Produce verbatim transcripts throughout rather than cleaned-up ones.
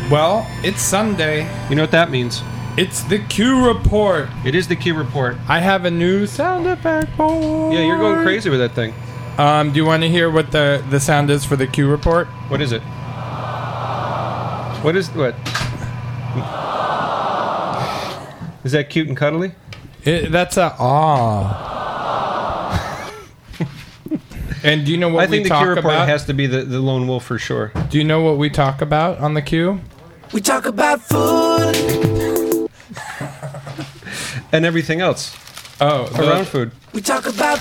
Well, it's Sunday. You know what that means? It's the Q Report. It is the Q Report. I have a new sound effect board. Yeah, you're going crazy with that thing. Um, do you want to hear what the, the sound is for the Q Report? What is it? What is what? Is that cute and cuddly? It, that's a ah. And do you know what I we think the talk Q Report about? has to be the, the lone wolf for sure. Do you know what we talk about on the Q? We talk about food and everything else. Oh, around the, food. We talk about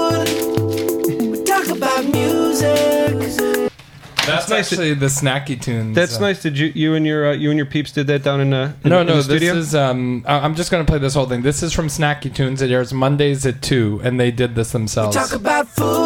food. We talk about music. That's, That's actually nice. The Snacky Tunes. That's uh, nice. Did you you and your uh, you and your peeps did that down in, uh, in no in no the studio? This is um I'm just gonna play this whole thing. This is from Snacky Tunes. It airs Mondays at two, and they did this themselves. We talk about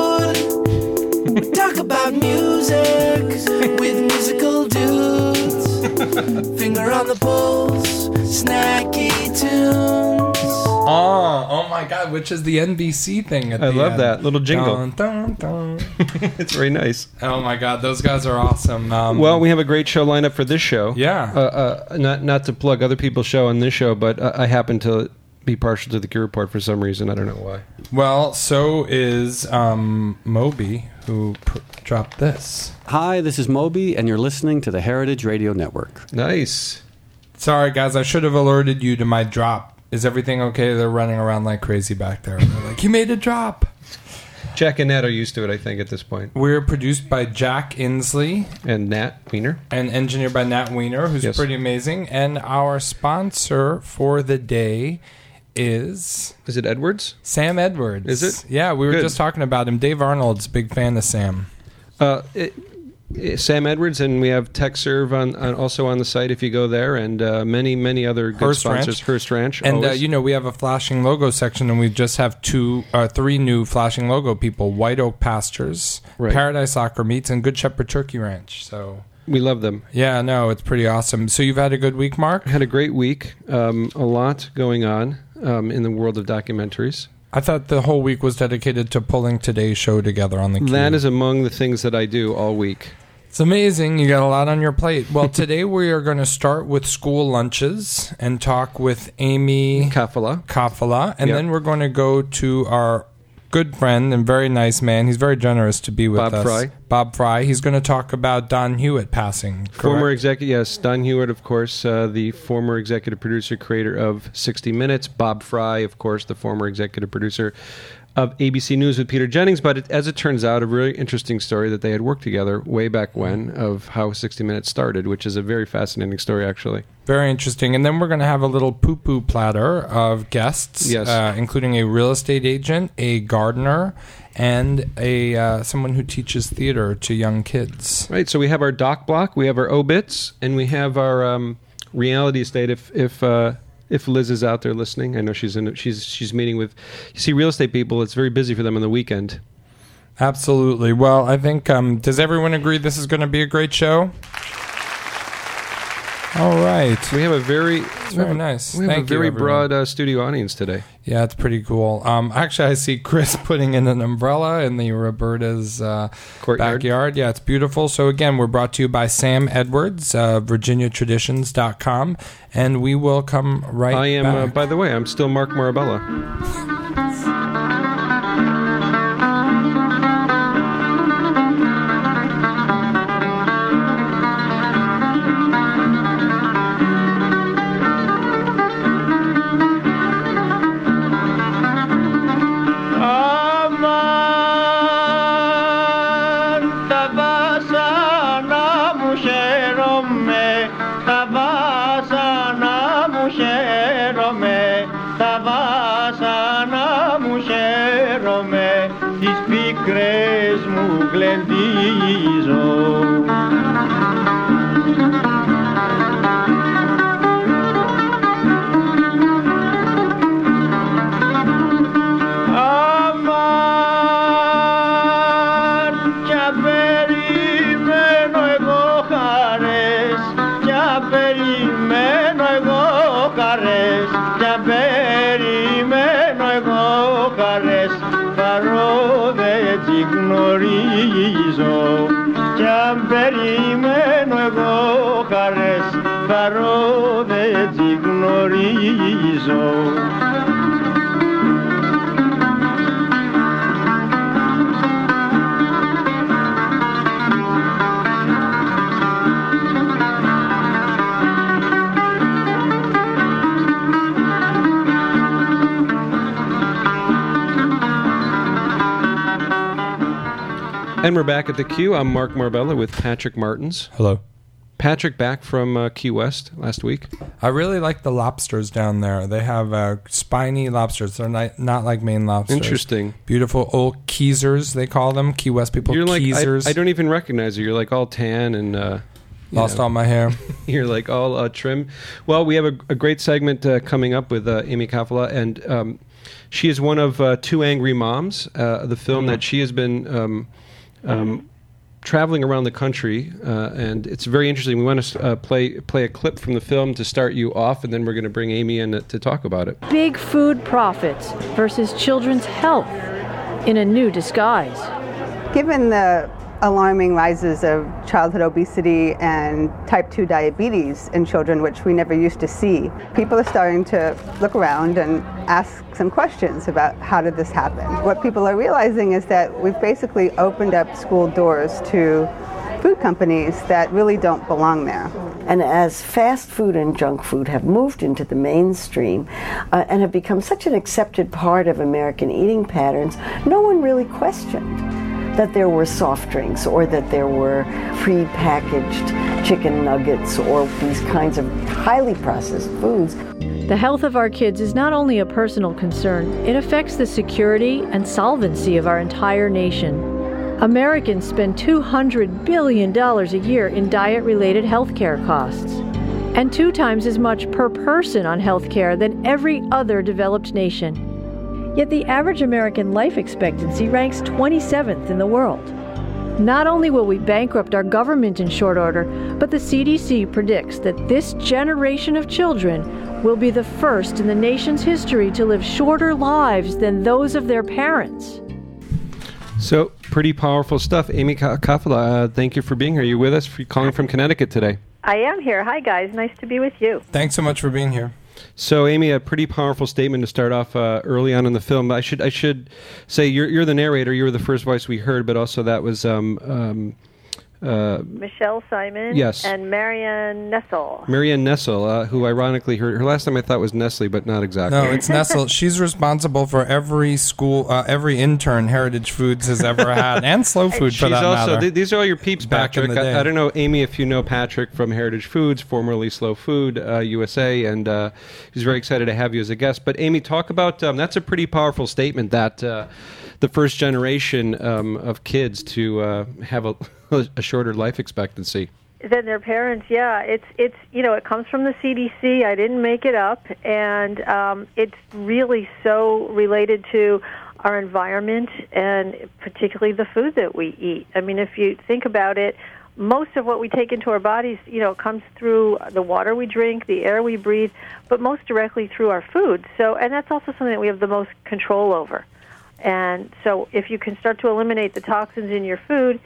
food. We talk about music with musical dudes. Finger on the pulse. Snacky Tunes. Oh, oh my God! Which is the N B C thing? At I the love end. that little jingle. Dun, dun, dun. It's very nice. Oh my God, those guys are awesome. Um, well, we have a great show lined up for this show. Yeah. Uh, uh, not not to plug other people's show on this show, but uh, I happen to be partial to the Q Report for some reason. I don't know why. Well, so is um, Moby, who pr- dropped this. Hi, this is Moby, and you're listening to the Heritage Radio Network. Nice. Sorry, guys, I should have alerted you to my drop. Is everything okay? They're running around like crazy back there. They're like, you made a drop. Jack and Nat are used to it, I think, at this point. We're produced by Jack Inslee. And Nat Wiener. And engineered by Nat Wiener, who's yes. pretty amazing. And our sponsor for the day is... Is it Edwards? Sam Edwards. Is it? Yeah, we were Good. just talking about him. Dave Arnold's a big fan of Sam. Uh, it, Sam Edwards, and we have TechServe on, on also on the site if you go there, and uh, many, many other good Hearst sponsors. Ranch. Hearst Ranch. And, uh, you know, we have a flashing logo section, and we just have two, uh, three new flashing logo people, White Oak Pastures, right. Paradise Soccer Meats, and Good Shepherd Turkey Ranch. So we love them. Yeah, no, it's pretty awesome. So you've had a good week, Mark? I had a great week. Um, a lot going on um, in the world of documentaries. I thought the whole week was dedicated to pulling today's show together on the Q. That is among the things that I do all week. It's amazing. You got a lot on your plate. Well, today we are going to start with school lunches and talk with Amy Kafala. Kafala. And yep. then we're going to go to our good friend and very nice man. He's very generous to be with Bob us. Fry. Bob Fry. He's going to talk about Don Hewitt passing. Correct? Former executive, yes. Don Hewitt, of course, uh, the former executive producer, creator of sixty minutes. Bob Fry, of course, the former executive producer of A B C News with Peter Jennings, but it, as it turns out, a really interesting story that they had worked together way back when of how sixty minutes started, which is a very fascinating story, actually. Very interesting. And then we're going to have a little poo-poo platter of guests, yes. uh, including a real estate agent, a gardener, and a uh, someone who teaches theater to young kids. Right, so we have our doc block, we have our obits, and we have our um, reality estate if... if uh, If Liz is out there listening, I know she's in. She's she's meeting with. You see, real estate people. It's very busy for them on the weekend. Absolutely. Well, I think. Um, does everyone agree this is going to be a great show? All right. We have a very. It's very nice. We have Thank a very you, broad uh, studio audience today. Yeah, it's pretty cool. Um, actually, I see Chris putting in an umbrella in the Roberta's uh, backyard. Yeah, it's beautiful. So again, we're brought to you by Sam Edwards, uh, Virginia Traditions dot com, and we will come right I am, back. uh, by the way, I'm still Mark Marabella. Περιμένω εγώ χαρές, παρό δε γνωρίζω κι αν περιμένω εγώ χαρές χαρώ δεν τις γνωρίζω. And we're back at the Q. I'm Mark Marbella with Patrick Martins. Hello. Patrick back from uh, Key West last week. I really like the lobsters down there. They have uh, spiny lobsters. They're not, not like Maine lobsters. Interesting. Beautiful old Keezers, they call them. Key West people, You're like, Keezers. I, I don't even recognize you. You're like all tan and... Uh, Lost know, all my hair. You're like all uh, trim. Well, we have a, a great segment uh, coming up with uh, Amy Kafala, and um, she is one of uh, Two Angry Moms, uh, the film mm-hmm. that she has been... Um, Um, traveling around the country, uh, and it's very interesting. We want to uh, play play a clip from the film to start you off, and then we're going to bring Amy in to, to talk about it. Big food profits versus children's health in a new disguise. Given the alarming rises of childhood obesity and type two diabetes in children, which we never used to see, people are starting to look around and ask some questions about how did this happen. What people are realizing is that we've basically opened up school doors to food companies that really don't belong there. And as fast food and junk food have moved into the mainstream uh, and have become such an accepted part of American eating patterns, no one really questioned that there were soft drinks or that there were pre-packaged chicken nuggets or these kinds of highly processed foods. The health of our kids is not only a personal concern, it affects the security and solvency of our entire nation. Americans spend two hundred billion dollars a year in diet-related health care costs, and two times as much per person on health care than every other developed nation. Yet the average American life expectancy ranks twenty-seventh in the world. Not only will we bankrupt our government in short order, but the C D C predicts that this generation of children will be the first in the nation's history to live shorter lives than those of their parents. So, pretty powerful stuff. Amy Kafala, uh, thank you for being here. You're with us, for calling from Connecticut today. I am here. Hi, guys. Nice to be with you. Thanks so much for being here. So, Amy, a pretty powerful statement to start off uh, early on in the film. I should I should say you're you're the narrator. You were the first voice we heard, but also that was um, um, uh, Michelle Simon. Yes. And Marianne Nessel. Marianne Nessel, uh, who ironically her her last name I thought was Nestle, but not exactly. No, it's Nessel. She's responsible for every school, uh, every intern Heritage Foods has ever had, and Slow Food She's for that also, matter. Th- these are all your peeps, Back in Patrick. the day. I, I don't know, Amy, if you know Patrick from Heritage Foods, formerly Slow Food uh, U S A, and uh, he's very excited to have you as a guest. But Amy, talk about um, that's a pretty powerful statement that uh, the first generation um, of kids to uh, have a, a shorter life expectancy. Than their parents, yeah. It's it's you know it comes from the C D C. I didn't make it up, and um, it's really so related to our environment and particularly the food that we eat. I mean, if you think about it, most of what we take into our bodies, you know, comes through the water we drink, the air we breathe, but most directly through our food. So, and that's also something that we have the most control over. And so, if you can start to eliminate the toxins in your food,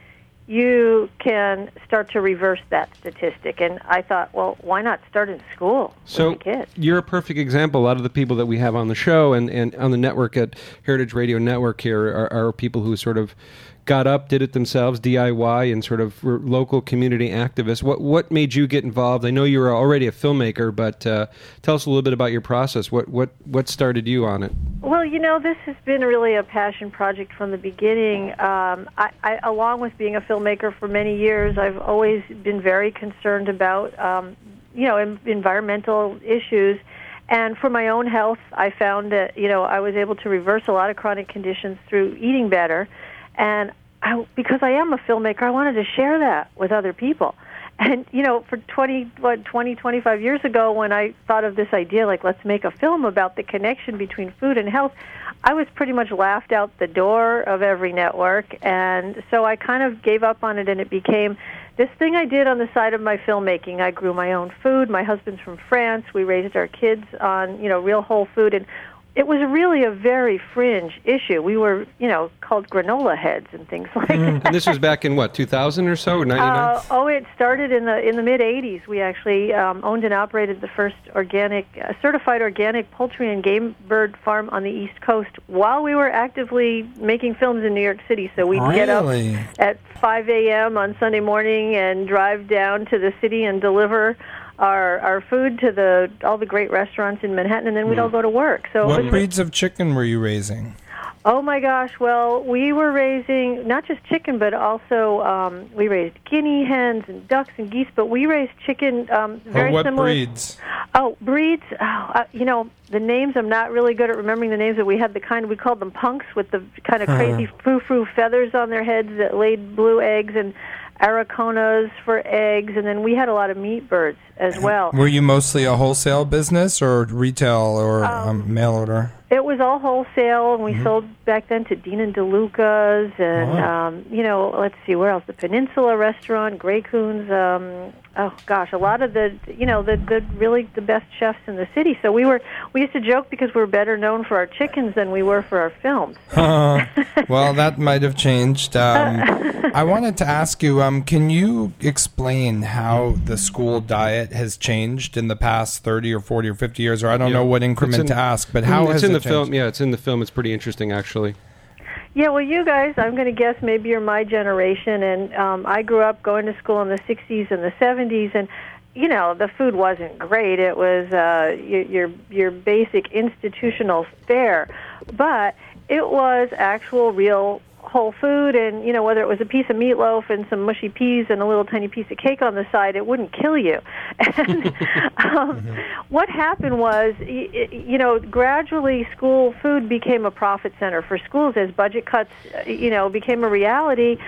you can start to reverse that statistic. And I thought, well, why not start in school so with the kids? You're a perfect example. A lot of the people that we have on the show and, and on the network at Heritage Radio Network here are, are people who sort of got up, did it themselves, D I Y, and sort of were local community activists. What what made you get involved? I know you were already a filmmaker, but uh, tell us a little bit about your process. What what what started you on it? Well, you know, this has been really a passion project from the beginning. Um, I, I, along with being a filmmaker for many years, I've always been very concerned about, um, you know, em- environmental issues. And for my own health, I found that, you know, I was able to reverse a lot of chronic conditions through eating better. And I, because I am a filmmaker, I wanted to share that with other people. And, you know, for twenty, what, twenty, twenty-five years ago, when I thought of this idea, like, let's make a film about the connection between food and health, I was pretty much laughed out the door of every network. And so I kind of gave up on it, and it became this thing I did on the side of my filmmaking. I grew my own food. My husband's from France. We raised our kids on, you know, real whole food. And it was really a very fringe issue. We were, you know, called granola heads and things like Mm. that. And this was back in what, two thousand or so, or ninety-nine? Uh, oh, it started in the in the mid eighties. We actually um, owned and operated the first organic, uh, certified organic poultry and game bird farm on the East Coast while we were actively making films in New York City. So we'd get up Really? at five a.m. on Sunday morning and drive down to the city and deliver our our food to the all the great restaurants in Manhattan, and then we'd all go to work. So it What was- breeds of chicken were you raising? Oh my gosh! Well, we were raising not just chicken, but also um, we raised guinea hens and ducks and geese. But we raised chicken um, very Or what similar. breeds? Oh, breeds. Oh, uh, you know the names. I'm not really good at remembering the names, but we had the kind we called them punks with the kind of crazy frou-frou feathers on their heads that laid blue eggs, and Araconas for eggs, and then we had a lot of meat birds as well. Were you mostly a wholesale business or retail or Um, um, mail order? It was all wholesale, and we Mhm. sold back then to Dean and DeLuca's, and Wow. um, you know, let's see, where else? The Peninsula Restaurant, Grey Coons. Um, oh gosh, a lot of the, you know, the the really the best chefs in the city. So we were we used to joke because we were better known for our chickens than we were for our films. Uh, well, that might have changed. Um, I wanted to ask you, um, can you explain how the school diet has changed in the past thirty or forty or fifty years? Or I don't Yeah. know what increment It's in- to ask, but how it's has in it the changed? film? Yeah, it's in the film. It's pretty interesting, actually. Yeah, well, you guys, I'm going to guess maybe you're my generation, and um, I grew up going to school in the sixties and the seventies, and you know, the food wasn't great. It was uh, your, your your basic institutional fare, but it was actual, real whole food, and you know, whether it was a piece of meatloaf and some mushy peas and a little tiny piece of cake on the side, it wouldn't kill you. And um, what happened was, y- y- you know, gradually school food became a profit center for schools as budget cuts, uh, you know, became a reality.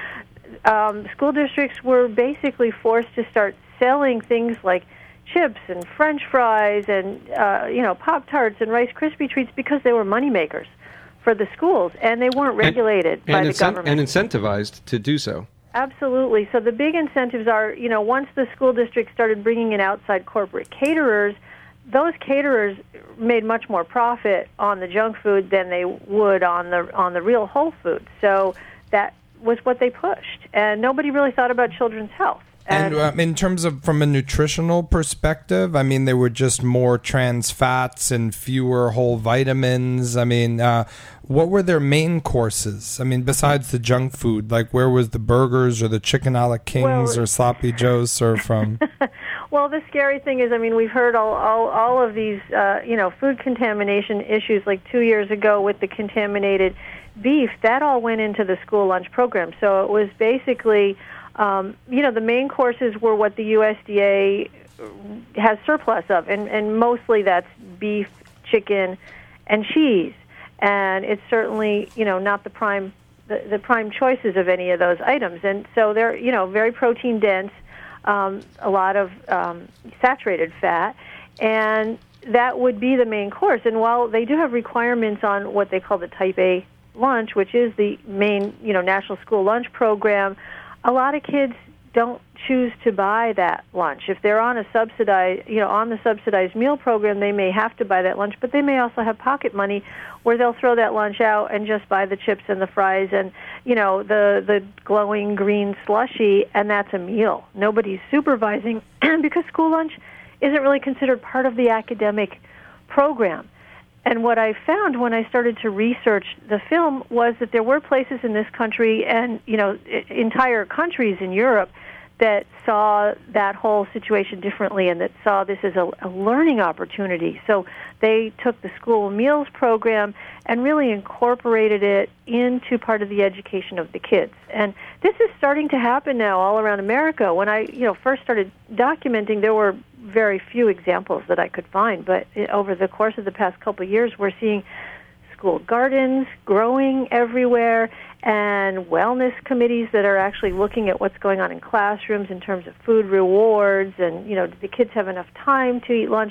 Um, school districts were basically forced to start selling things like chips and French fries and uh, you know, Pop-Tarts and Rice Krispie treats because they were money makers for the schools, and they weren't regulated and, by and the incent- government. and incentivized to do so. Absolutely. So the big incentives are, you know, once the school district started bringing in outside corporate caterers, those caterers made much more profit on the junk food than they would on the on the real whole food. So that was what they pushed, and nobody really thought about children's health. And um, in terms of from a nutritional perspective, I mean, there were just more trans fats and fewer whole vitamins. I mean, uh, what were their main courses? I mean, besides the junk food, like where was the burgers or the chicken a la kings Well- or sloppy joes served from? Well, the scary thing is, I mean, we've heard all all, all of these, uh, you know, food contamination issues. Like two years ago with the contaminated beef, that all went into the school lunch program. So it was basically, um, you know, the main courses were what the U S D A has surplus of, and, and mostly that's beef, chicken, and cheese. And it's certainly, you know, not the prime the, the prime choices of any of those items. And so they're, you know, very protein dense. Um, a lot of um, saturated fat, and that would be the main course. And while they do have requirements on what they call the Type A lunch, which is the main, you know, national school lunch program, a lot of kids don't choose to buy that lunch. If they're on a subsidized, you know, on the subsidized meal program, they may have to buy that lunch, but they may also have pocket money where they'll throw that lunch out and just buy the chips and the fries and, you know, the the glowing green slushy, and that's a meal. Nobody's supervising because school lunch isn't really considered part of the academic program. And what I found when I started to research the film was that there were places in this country and, you know, entire countries in Europe that saw that whole situation differently and that saw this as a, a learning opportunity. So they took the school meals program and really incorporated it into part of the education of the kids. And this is starting to happen now all around America. When I, you know, first started documenting, there were very few examples that I could find, but over the course of the past couple of years, we're seeing school gardens growing everywhere and wellness committees that are actually looking at what's going on in classrooms in terms of food rewards and, you know, do the kids have enough time to eat lunch?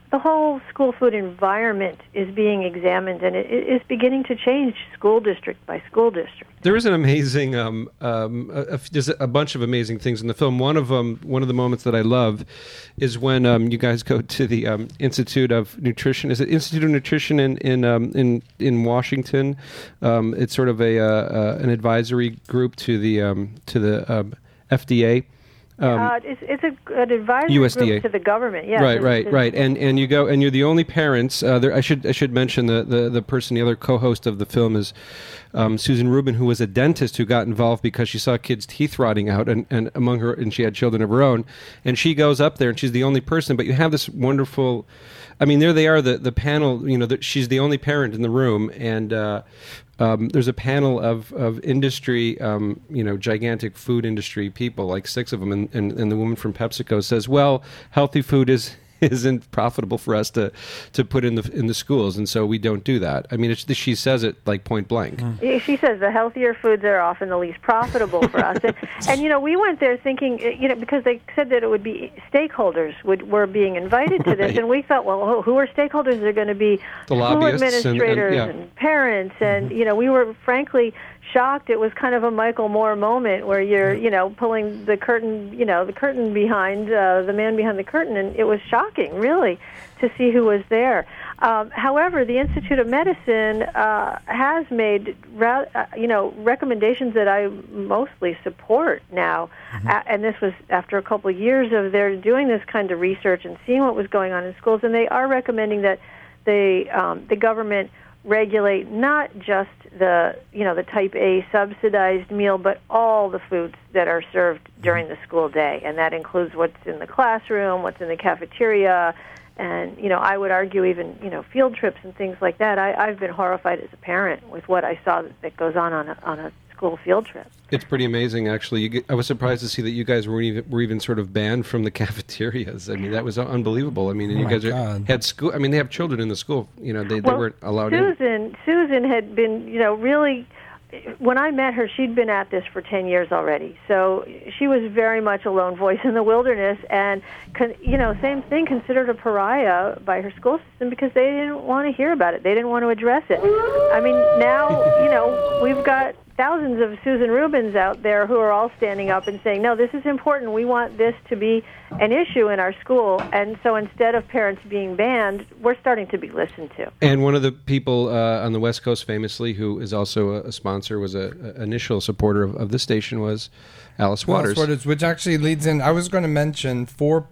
the whole school food environment is being examined, and it is beginning to change school district by school district. There is an amazing, um, um, a, a, there's a bunch of amazing things in the film. One of them, one of the moments that I love, is when um, you guys go to the um, Institute of Nutrition. Is it Institute of Nutrition in in um, in, in Washington? Um, it's sort of a uh, uh, an advisory group to the um, to the um, F D A. Um, uh, it's it's a, an advisory U S D A. group to the government. Yeah, right, right, right. And and you go and you're the only parents. Uh, there, I should I should mention the, the, the person, the other co-host of the film is um, Susan Rubin, who was a dentist who got involved because she saw kids' teeth rotting out, and, and among her, and she had children of her own. And she goes up there, and she's the only person. But you have this wonderful. I mean, there they are, the the panel. You know, the, she's the only parent in the room, and. Uh, Um, there's a panel of, of industry, um, you know, gigantic food industry people, like six of them, and, and, and the woman from PepsiCo says, well, healthy food is isn't profitable for us to, to put in the in the schools, and so we don't do that. I mean, it's, she says it like point blank. Mm. She says the healthier foods are often the least profitable for us, and, and you know, we went there thinking, you know, because they said that it would be stakeholders would were being invited to this, right. And we thought, well, who are stakeholders? They're going to be the school administrators and, and, yeah. and parents, and mm-hmm. you know, we were frankly shocked. It was kind of a Michael Moore moment where you're, you know, pulling the curtain, you know, the curtain behind uh, the man behind the curtain, and it was shocking, really, to see who was there. Um, however, the Institute of Medicine uh, has made, ra- uh, you know, recommendations that I mostly support now, mm-hmm. uh, and this was after a couple of years of their doing this kind of research and seeing what was going on in schools, and they are recommending that the um, the government regulate not just the, you know, the type A subsidized meal, but all the foods that are served during the school day, and that includes what's in the classroom, what's in the cafeteria, and, you know, I would argue even, you know, field trips and things like that. I, I've been horrified as a parent with what I saw that, that goes on on a, on a school field trip. It's pretty amazing, actually. You get, I was surprised to see that you guys were even, were even sort of banned from the cafeterias. I mean, that was unbelievable. I mean, and oh you guys are, had school. I mean, they have children in the school. You know, they, well, they weren't allowed Susan, in. Susan had been, you know, really. When I met her, she'd been at this for ten years already. So she was very much a lone voice in the wilderness, and, you know, same thing, considered a pariah by her school system because they didn't want to hear about it. They didn't want to address it. I mean, now, you know, we've got thousands of Susan Rubins out there who are all standing up and saying, no, this is important. We want this to be an issue in our school. And so instead of parents being banned, we're starting to be listened to. And one of the people uh, on the West Coast, famously, who is also a, a sponsor, was an initial supporter of, of this station, was Alice Waters. Alice Waters, which actually leads in, I was going to mention four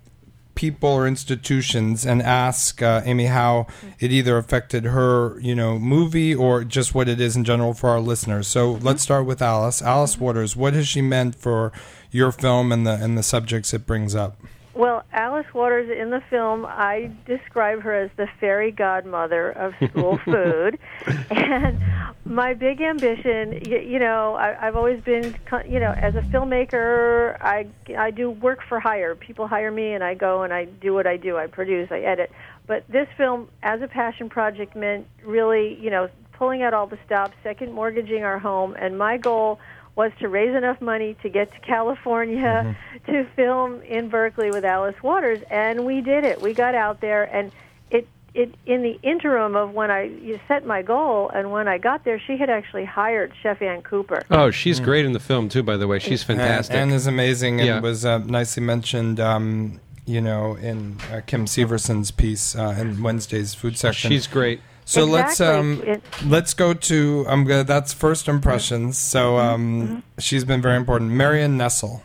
people or institutions and ask uh, Amy how it either affected her, you know, movie or just what it is in general for our listeners. So mm-hmm. let's start with Alice. Alice Waters, what has she meant for your film and the and the subjects it brings up? Well, Alice Waters, in the film, I describe her as the fairy godmother of school food. And my big ambition, you, you know, I, I've always been, you know, as a filmmaker, I, I do work for hire. People hire me, and I go and I do what I do. I produce, I edit. But this film, as a passion project, meant really, you know, pulling out all the stops, second mortgaging our home, and my goal was to raise enough money to get to California mm-hmm. to film in Berkeley with Alice Waters, and we did it. We got out there, and it it in the interim of when I you set my goal and when I got there, she had actually hired Chef Ann Cooper. Oh, she's mm. great in the film too, by the way. She's fantastic. Ann is amazing and yeah. was uh, nicely mentioned. Um, you know, in uh, Kim Severson's piece uh, in Wednesday's food section. She's great. So exactly. let's um, it, let's go to um, that's first impressions. So um, mm-hmm. she's been very important. Marion Nestle.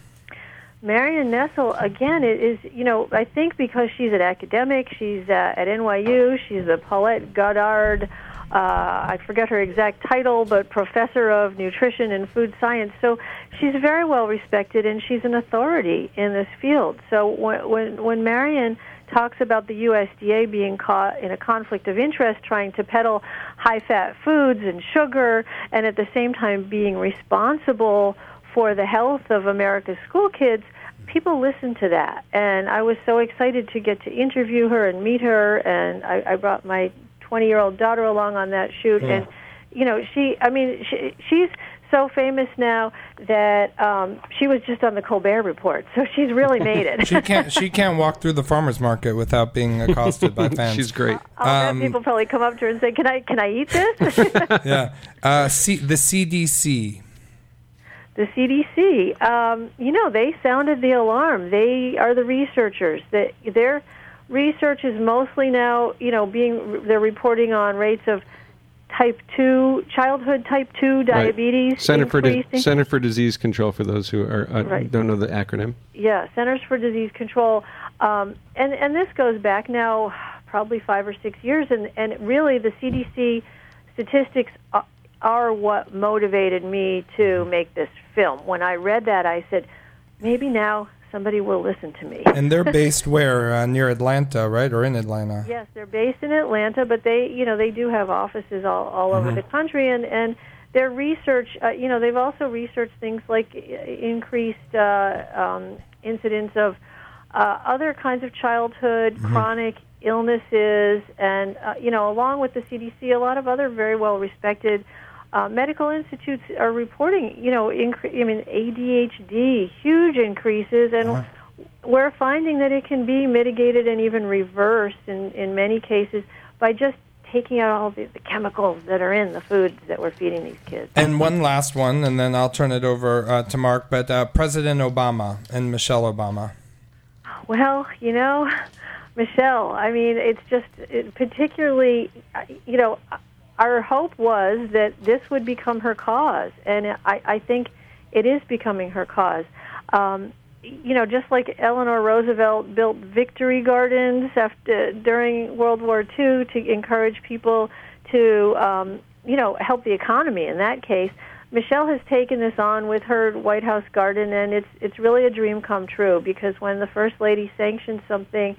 Marion Nestle, again, it is, you know, I think because she's an academic, she's uh, at N Y U, she's a Paulette Goddard, uh, I forget her exact title, but professor of nutrition and food science. So she's very well respected, and she's an authority in this field. So when when, when Marion talks about the U S D A being caught in a conflict of interest, trying to peddle high-fat foods and sugar, and at the same time being responsible for the health of America's school kids, people listen to that. And I was so excited to get to interview her and meet her, and I, I brought my twenty-year-old daughter along on that shoot. Yeah. And, you know, she, I mean, she, she's so famous now that um, she was just on the Colbert Report, so she's really made it. she can't she can't walk through the farmer's market without being accosted by fans. She's great. I'll Um, bet people probably come up to her and say, "Can I can I eat this?" Yeah. Uh, C- the C D C. The C D C, um, you know, they sounded the alarm. They are the researchers. That their research is mostly now, you know, being they're reporting on rates of type two childhood type two diabetes. Right. Center for Di- increasing. Center for Disease Control for those who are uh, Right. don't know the acronym. Yeah, Centers for Disease Control, um, and and this goes back now probably five or six years, and and really the C D C statistics are, are what motivated me to make this film. When I read that, I said, maybe now somebody will listen to me. And they're based where? Uh, near Atlanta, right? Or in Atlanta? Yes, they're based in Atlanta, but they, you know, they do have offices all, all over Mhm. the country, and, and their research, uh, you know, they've also researched things like increased uh, um, incidence of uh, other kinds of childhood Mhm. chronic illnesses, and, uh, you know, along with the C D C, a lot of other very well-respected Uh, medical institutes are reporting, you know, incre- I mean, A D H D, huge increases, and Uh-huh. we're finding that it can be mitigated and even reversed in, in many cases by just taking out all the, the chemicals that are in the foods that we're feeding these kids. And one last one, and then I'll turn it over uh, to Mark, but uh, President Obama and Michelle Obama. Well, you know, Michelle, I mean, it's just it, particularly, uh, you know, our hope was that this would become her cause, and I, I think it is becoming her cause. Um, you know, just like Eleanor Roosevelt built victory gardens after during World War Two to encourage people to, um, you know, help the economy. In that case, Michelle has taken this on with her White House garden, and it's it's really a dream come true, because when the First Lady sanctions something,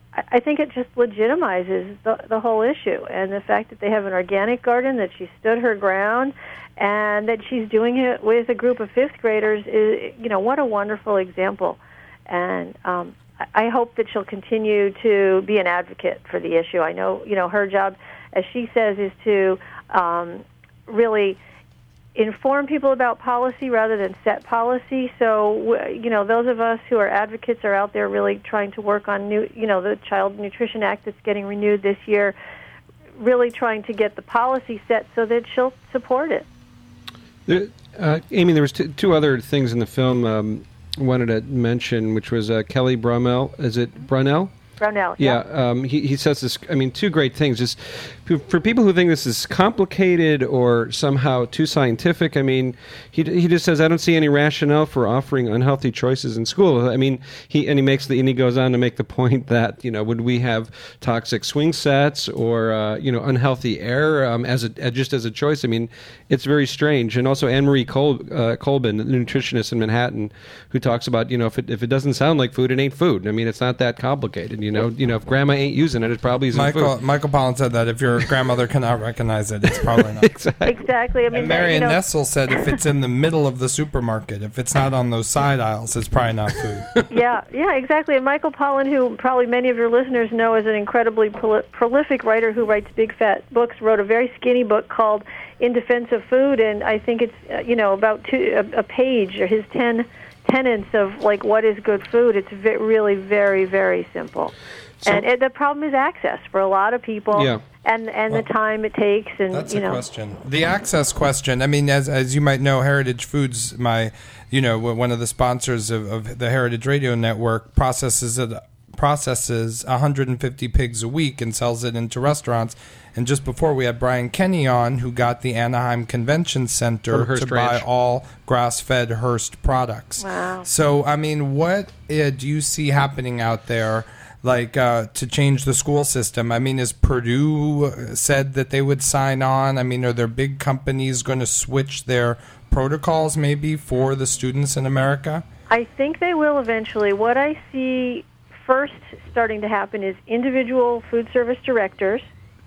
I think it just legitimizes the, the whole issue, and the fact that they have an organic garden, that she stood her ground, and that she's doing it with a group of fifth graders is, you know, what a wonderful example. And um, I hope that she'll continue to be an advocate for the issue. I know, you know, her job, as she says, is to um, really inform people about policy rather than set policy. So, you know, those of us who are advocates are out there really trying to work on new, you know, the Child Nutrition Act that's getting renewed this year, really trying to get the policy set so that she'll support it. There, uh, Amy, there was t- two other things in the film um, I wanted to mention, which was uh, Kelly Brownell. Is it Brownell? Brownell, yeah. yeah. Um, he, he says this, I mean, two great things. Just for, for people who think this is complicated or somehow too scientific, I mean, he he just says, I don't see any rationale for offering unhealthy choices in school. I mean, he and he makes the, and he goes on to make the point that, you know, would we have toxic swing sets or, uh, you know, unhealthy air um, as a, uh, just as a choice? I mean, it's very strange. And also Anne-Marie Col- uh, Colbin, the nutritionist in Manhattan, who talks about, you know, if it, if it doesn't sound like food, it ain't food. I mean, it's not that complicated. You know, you know, if grandma ain't using it, it probably isn't Michael food. Michael Pollan said that if your grandmother cannot recognize it, it's probably not. Exactly. Exactly. I mean, And that, Marion you know, Nessel said if it's in the middle of the supermarket, if it's not on those side aisles, it's probably not food. yeah, yeah, exactly. And Michael Pollan, who probably many of your listeners know is an incredibly prol- prolific writer who writes big fat books, wrote a very skinny book called In Defense of Food, and I think it's uh, you know about two, a, a page, or his ten tenets of like what is good food. It's ve- really very, very simple. So- and it, the problem is access for a lot of people, Yeah. and and Well, the time it takes, and That's you a know. question. The access question. I mean, as as you might know, Heritage Foods, my you know one of the sponsors of, of the Heritage Radio Network, processes it processes one hundred fifty pigs a week and sells it into restaurants. And just before we had Brian Kenny on, who got the Anaheim Convention Center From Hearst to buy Ranch. all grass-fed Hearst products. Wow. So, I mean, what uh, do you see happening out there, like, uh, to change the school system? I mean, is Purdue said that they would sign on? I mean, are there big companies going to switch their protocols maybe for the students in America? I think they will eventually. What I see first starting to happen is individual food service directors,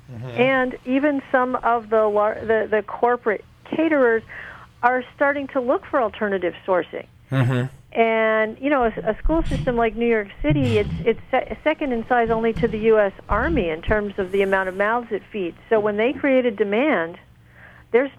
and even some of the, lar- the the corporate caterers are starting to look for alternative sourcing. Mm-hmm. And you know, a, a school system like New York City, it's it's se- second in size only to the U S Army in terms of the amount of mouths it feeds. So when they created demand, there's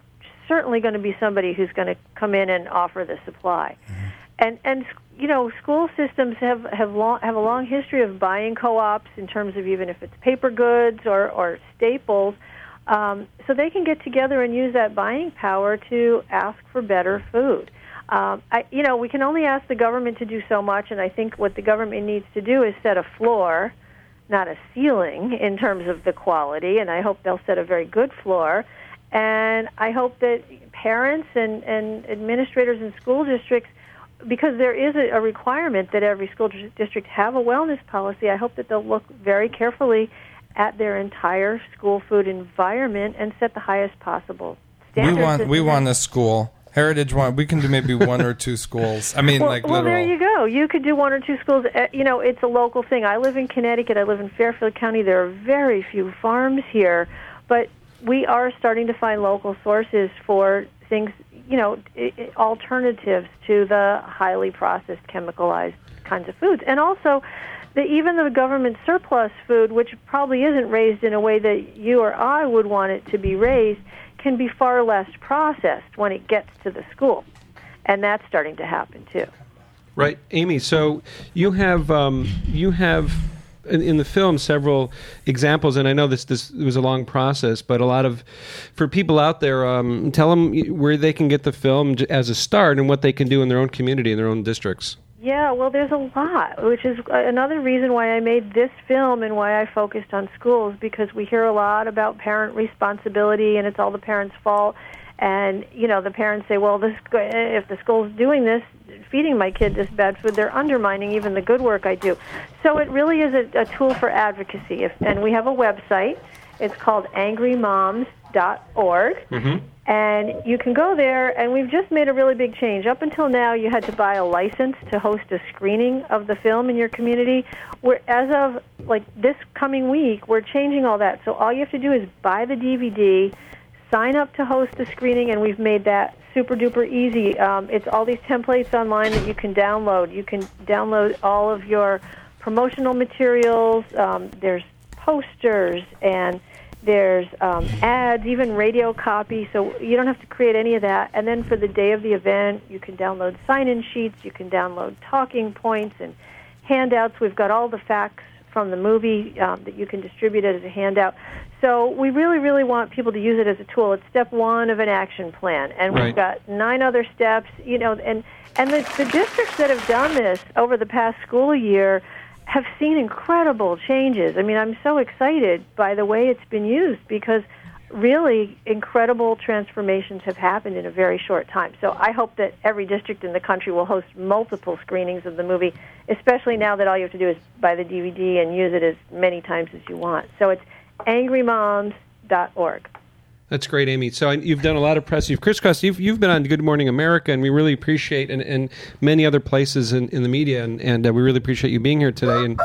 certainly going to be somebody who's going to come in and offer the supply. Mm-hmm. And and you know, school systems have have long have a long history of buying co-ops in terms of even if it's paper goods or or staples, um, so they can get together and use that buying power to ask for better food. Um, I, you know, we can only ask the government to do so much, and I think what the government needs to do is set a floor, not a ceiling, in terms of the quality, and I hope they'll set a very good floor. And I hope that parents and, and administrators in school districts, because there is a, a requirement that every school district have a wellness policy, I hope that they'll look very carefully at their entire school food environment and set the highest possible standards. We want, we want a school. Heritage one. We can do maybe one or two schools. I mean, well, like well, literal. there you go. You could do one or two schools. Uh, you know, it's a local thing. I live in Connecticut. I live in Fairfield County. There are very few farms here, but we are starting to find local sources for things, you know, I- I- alternatives to the highly processed, chemicalized kinds of foods. And also, the, even the government surplus food, which probably isn't raised in a way that you or I would want it to be raised, can be far less processed when it gets to the school. And that's starting to happen, too. Right. Amy, so you have um, you have in, in the film several examples, and I know this this was a long process, but a lot of, for people out there, um, tell them where they can get the film as a start and what they can do in their own community, in their own districts. Yeah, well, there's a lot, which is another reason why I made this film and why I focused on schools, because we hear a lot about parent responsibility and it's all the parents' fault. And, you know, the parents say, well, this if the school's doing this, feeding my kid this bad food, they're undermining even the good work I do. So it really is a, a tool for advocacy. If, and we have a website. It's called angry moms dot org. Mm-hmm. And you can go there, and we've just made a really big change. Up until now, you had to buy a license to host a screening of the film in your community. We're, as of like this coming week, we're changing all that. So all you have to do is buy the D V D, sign up to host a screening, and we've made that super duper easy. Um, it's all these templates online that you can download. You can download all of your promotional materials. Um, there's posters and there's um, ads, even radio copy, so you don't have to create any of that. And then for the day of the event, you can download sign-in sheets, you can download talking points and handouts. We've got all the facts from the movie um, that you can distribute it as a handout. So we really, really want people to use it as a tool. It's step one of an action plan, and Right. we've got nine other steps. You know, and and the, the districts that have done this over the past school year have seen incredible changes. I mean, I'm so excited by the way it's been used, because really incredible transformations have happened in a very short time. So I hope that every district in the country will host multiple screenings of the movie, especially now that all you have to do is buy the D V D and use it as many times as you want. So it's angry moms dot org. That's great, Amy. So you've done a lot of press. You've crisscrossed. You've, you've been on Good Morning America, and we really appreciate, and, and many other places in, in the media, and, and uh, we really appreciate you being here today. And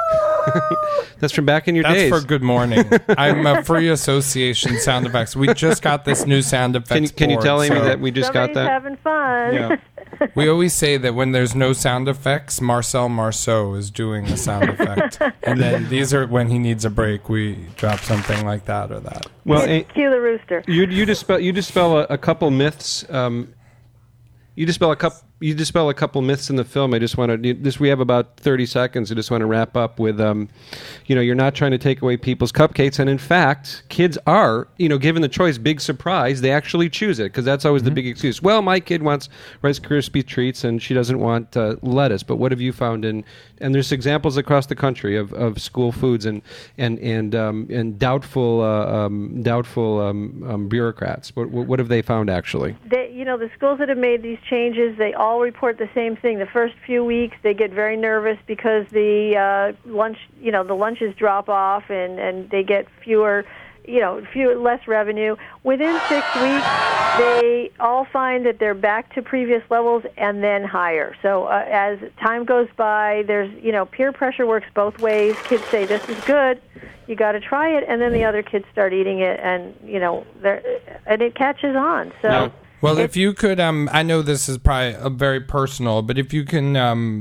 that's from back in your That's days. for Good Morning. I'm a free association sound effects. We just got this new sound effects Can, can you board, tell Amy so that we just Somebody's got that? having fun. Yeah. we always say that when there's no sound effects, Marcel Marceau is doing the sound effect. And then these are when he needs a break, we drop something like that or that. Well, a, Cue the rooster. you you dispel you dispel a, a couple myths. Um, you dispel a couple. You dispel a couple myths in the film. I just want to. This we have about thirty seconds. I just want to wrap up with, um, you know, you're not trying to take away people's cupcakes, and in fact, kids are, you know, given the choice, big surprise, they actually choose it, because that's always mm-hmm. the big excuse. Well, my kid wants Rice Krispie treats, and she doesn't want uh, lettuce. But what have you found in? And there's examples across the country of, of school foods and and and um, and doubtful uh, um, doubtful um, um, bureaucrats. What what have they found actually? They, you know, the schools that have made these changes, they all report the same thing. The first few weeks, they get very nervous because the uh, lunch, you know, the lunches drop off, and, and they get fewer, you know, fewer less revenue. Within six weeks, they all find that they're back to previous levels and then higher. So uh, as time goes by, there's, you know, peer pressure works both ways. Kids say, this is good, you got to try it, and then the other kids start eating it, and, you know, they're, and it catches on. So. No. Well, if you could, um, I know this is probably a very personal, but if you can um,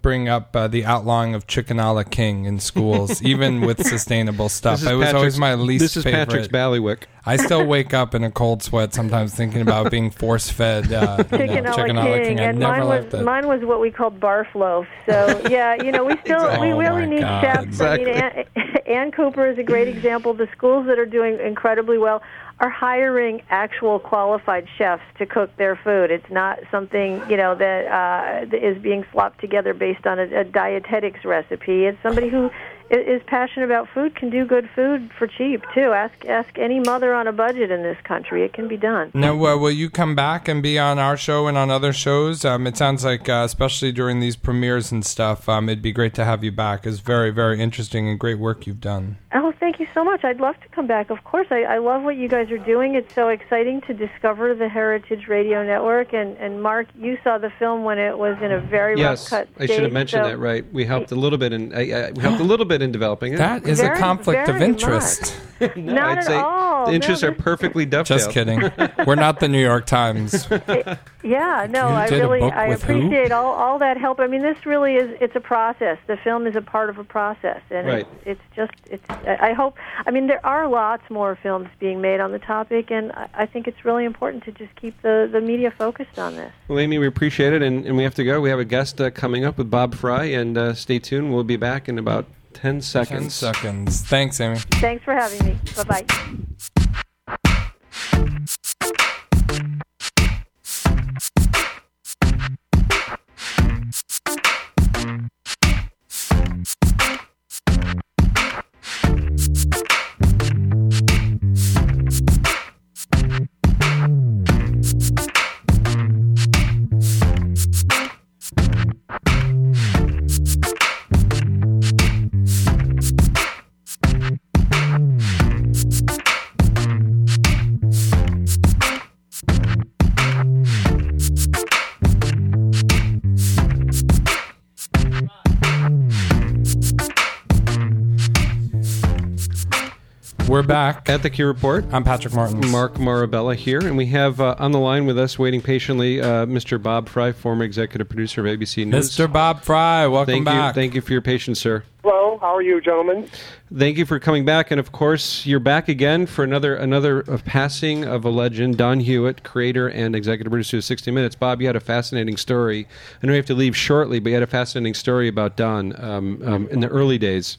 bring up uh, the outlawing of chicken a la king in schools, even with sustainable stuff. It was Patrick's, always my least This is favorite. Patrick's Ballywick. I still wake up in a cold sweat sometimes thinking about being force-fed uh, chicken, you know, a chicken la a la king, king. I and never mine was liked it. mine was what we called barf loaf. So yeah, you know, we still Exactly. we really Oh, my need God. chefs. Exactly. I mean, Ann, Ann Cooper is a great example. The schools that are doing incredibly well are hiring actual qualified chefs to cook their food. It's not something, you know, that, uh, that is being slopped together based on a, a dietetics recipe. It's somebody who is passionate about food, can do good food for cheap too. Ask ask any mother on a budget in this country; it can be done. Now, uh, will you come back and be on our show and on other shows? Um, it sounds like, uh, especially during these premieres and stuff, um, it'd be great to have you back. It's very, very interesting and great work you've done. Oh, thank you so much. I'd love to come back. Of course, I, I love what you guys are doing. It's so exciting to discover the Heritage Radio Network. And, and Mark, you saw the film when it was in a very Yes, rough cut I stage, should have mentioned so that. Right, we helped a little bit in. I, I, we helped a little bit in developing it. That is Very, a conflict of very interest. No, Not I'd at say all. the interests No, are this- perfectly dovetailed. Just kidding. We're not the New York Times. Yeah, no, You I did a really book I with who? appreciate all, all that help. I mean, this really is it's a process. The film is a part of a process, and Right. it's, it's just it's. I hope. I mean, there are lots more films being made on the topic, and I, I think it's really important to just keep the, the media focused on this. Well, Amy, we appreciate it, and, and we have to go. We have a guest uh, coming up with Bob Fry, and uh, stay tuned. We'll be back in about ten seconds. Ten seconds. Thanks, Amy. Thanks for having me. Bye bye. We're back. At the Q Report, I'm Patrick Martins. Mark Marabella here, and we have uh, on the line with us, waiting patiently, uh, Mister Bob Fry, former executive producer of A B C News. Mister Bob Fry, welcome Thank back. you, thank you for your patience, sir. Hello, how are you, gentlemen? Thank you for coming back, and of course, you're back again for another another uh, passing of a legend, Don Hewitt, creator and executive producer of sixty minutes. Bob, you had a fascinating story. I know you have to leave shortly, but you had a fascinating story about Don um, um, in the early days.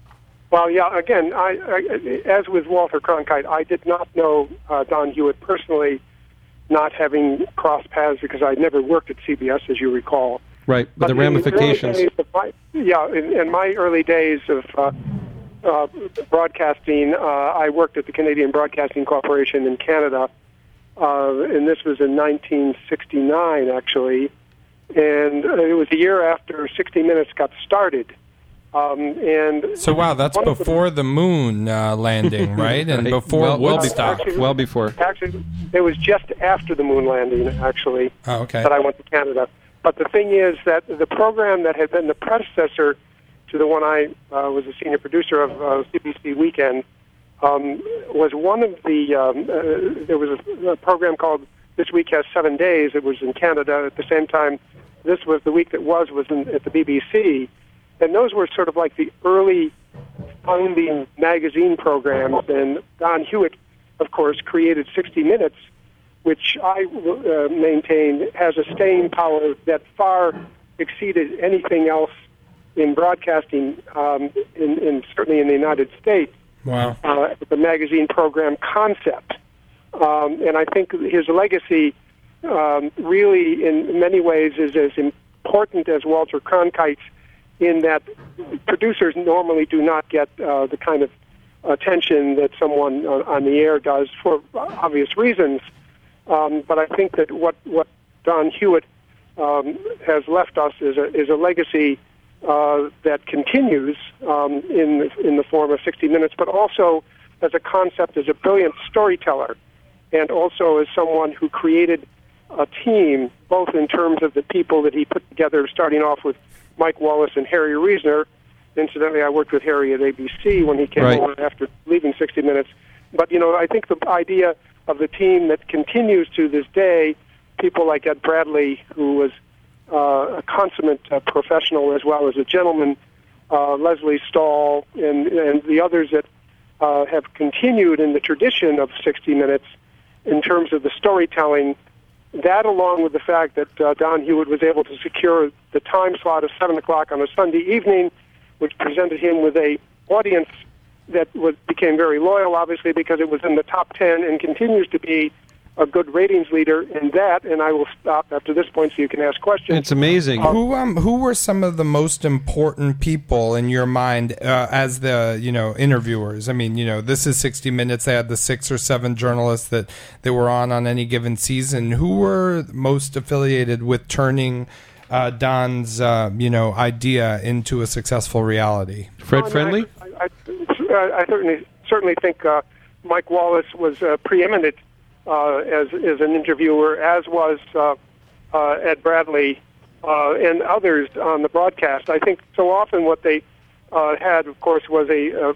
Well, yeah, again, I, I, as with Walter Cronkite, I did not know uh, Don Hewitt personally, not having crossed paths because I never worked at C B S, as you recall. Right, but, But the in early ramifications. days of my, yeah, in, in my early days of uh, uh, broadcasting, uh, I worked at the Canadian Broadcasting Corporation in Canada, uh, and this was in nineteen sixty-nine, actually. And uh, it was a year after sixty minutes got started. Um, and So, wow, that's one of the- before the moon uh, landing, right? And Right. before well, well Woodstock. before, well before. Actually, it was just after the moon landing, actually, Oh, okay. that I went to Canada. But the thing is that the program that had been the predecessor to the one I uh, was a senior producer of, uh, C B C Weekend, um, was one of the, um, uh, there was a, a program called This Week Has Seven Days. It was in Canada. At the same time, this was the week that was, was in, at the B B C. And those were sort of like the early founding magazine programs. And Don Hewitt, of course, created sixty minutes, which I uh, maintain has a staying power that far exceeded anything else in broadcasting, um, in, in certainly in the United States. Wow. Uh, the magazine program concept. Um, and I think his legacy um, really, in many ways, is as important as Walter Cronkite's, in that producers normally do not get uh, the kind of attention that someone on, on the air does for obvious reasons. Um, but I think that what, what Don Hewitt um, has left us is a, is a legacy uh, that continues um, in, the, in the form of sixty minutes, but also as a concept, as a brilliant storyteller, and also as someone who created a team, both in terms of the people that he put together, starting off with Mike Wallace and Harry Reasoner. Incidentally, I worked with Harry at A B C when he came Right. over after leaving sixty minutes. But, you know, I think the idea of the team that continues to this day, people like Ed Bradley, who was uh, a consummate uh, professional as well as a gentleman, uh, Leslie Stahl, and, and the others that uh, have continued in the tradition of sixty minutes in terms of the storytelling. That, along with the fact that uh, Don Hewitt was able to secure the time slot of seven o'clock on a Sunday evening, which presented him with a audience that was, became very loyal, obviously, because it was in the top ten and continues to be a good ratings leader in that. And I will stop after this point so you can ask questions. It's amazing. Um, who um who were some of the most important people in your mind uh, as the you know interviewers? I mean, you know, this is sixty minutes. They had the six or seven journalists that that were on on any given season. Who were most affiliated with turning uh, Don's uh, you know idea into a successful reality? Fred Well, I Friendly? mean, I, I, I, I certainly certainly think uh, Mike Wallace was uh, preeminent uh, as as an interviewer, as was uh, uh, Ed Bradley uh, and others on the broadcast. I think so often what they uh, had, of course, was a, a,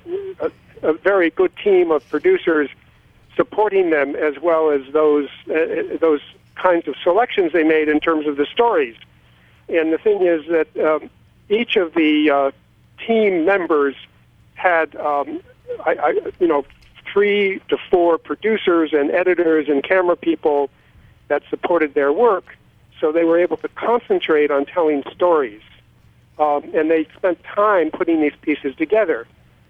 a very good team of producers supporting them, as well as those uh, those kinds of selections they made in terms of the stories. And the thing is that um, each of the uh, team members had, um, I, I, you know, three to four producers and editors and camera people that supported their work, so they were able to concentrate on telling stories. Um, and they spent time putting these pieces together.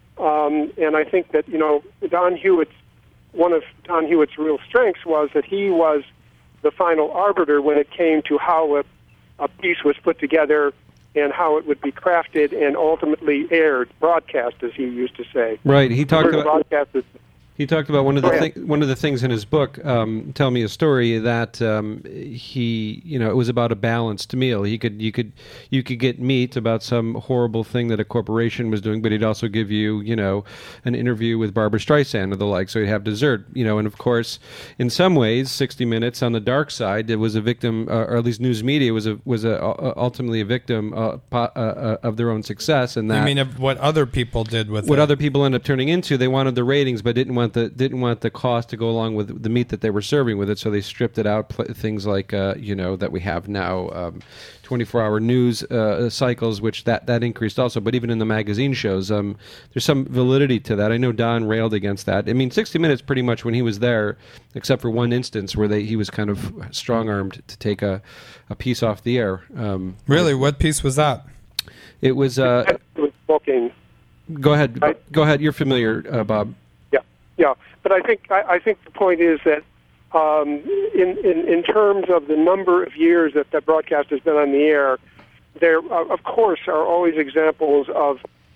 Um, and I think that, you know, Don Hewitt's, one of Don Hewitt's real strengths was that he was the final arbiter when it came to how a, a piece was put together and how it would be crafted and ultimately aired, broadcast, as he used to say. Right. He talked about broadcast is, He talked about one of the thi- one of the things in his book, um, "Tell Me a Story," that um, he, you know, it was about a balanced meal. He could, you could, you could get meat about some horrible thing that a corporation was doing, but he'd also give you, you know, an interview with Barbra Streisand or the like. So he'd have dessert, you know, and of course, in some ways, sixty minutes on the dark side, it was a victim, uh, or at least news media was a was a, uh, ultimately a victim uh, po- uh, uh, of their own success. And that, You mean of what other people did with what it? other people end up turning into? They wanted the ratings, but didn't want the didn't want the cost to go along with the meat that they were serving with it, so they stripped it out. Pl- things like uh, you know that we have now, um, twenty-four hour news uh, cycles, which that, that increased also. But even in the magazine shows, um, there's some validity to that. I know Don railed against that. I mean, sixty minutes pretty much when he was there, except for one instance where they he was kind of strong armed to take a, a piece off the air. Um, really, what piece was that? It was. Uh, it was booking. Go ahead. Go ahead. You're familiar, uh, Bob. Yeah, yeah. But I think I, I think the point is that um, in, in in terms of the number of years that that broadcast has been on the air, there uh, of course are always examples of,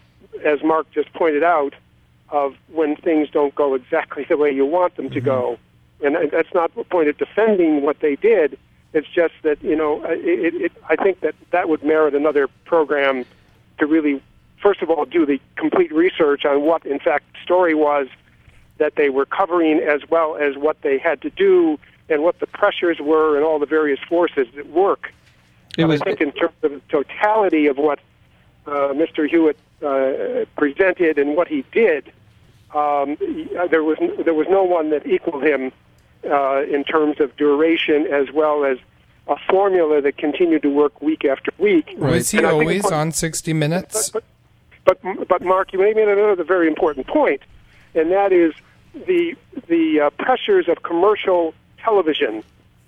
as Mark just pointed out, of when things don't go exactly the way you want them to mm-hmm. go, and, and that's not the point of defending what they did. It's just that you know it, it, I think that that would merit another program to really, first of all, do the complete research on what in fact the story was that they were covering, as well as what they had to do and what the pressures were and all the various forces at work. It was, I think in terms of the totality of what uh, Mister Hewitt uh, presented and what he did, um, there was there was no one that equaled him uh, in terms of duration, as well as a formula that continued to work week after week. Was he always on sixty minutes? But, but, but, but Mark, you made another very important point, and that is the the uh, pressures of commercial television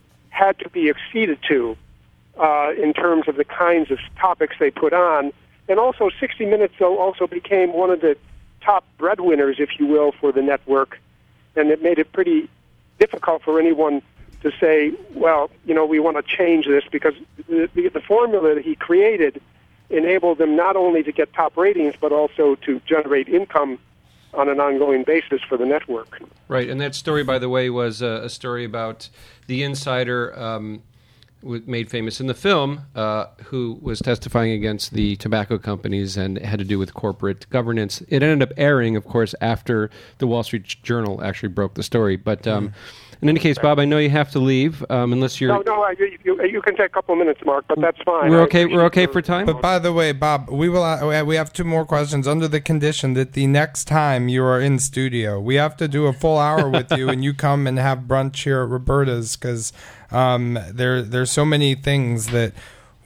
had to be acceded to uh, in terms of the kinds of topics they put on, and also sixty minutes also became one of the top breadwinners, if you will, for the network, and it made it pretty difficult for anyone to say, well, you know, we want to change this, because the, the, the formula that he created enabled them not only to get top ratings, but also to generate income on an ongoing basis for the network. Right, and that story, by the way, was a, a story about the insider um, made famous in the film, uh, who was testifying against the tobacco companies, and it had to do with corporate governance. It ended up airing, of course, after the Wall Street Journal actually broke the story. But um, mm. in any case, Bob, I know you have to leave, um, unless you're... No, no, I, you, you can take a couple of minutes, Mark, but that's fine. We're okay. We're okay for time. But by the way, Bob, we will. Uh, we have two more questions under the condition that the next time you are in studio, we have to do a full hour with you, and you come and have brunch here at Roberta's, because um, there there's so many things that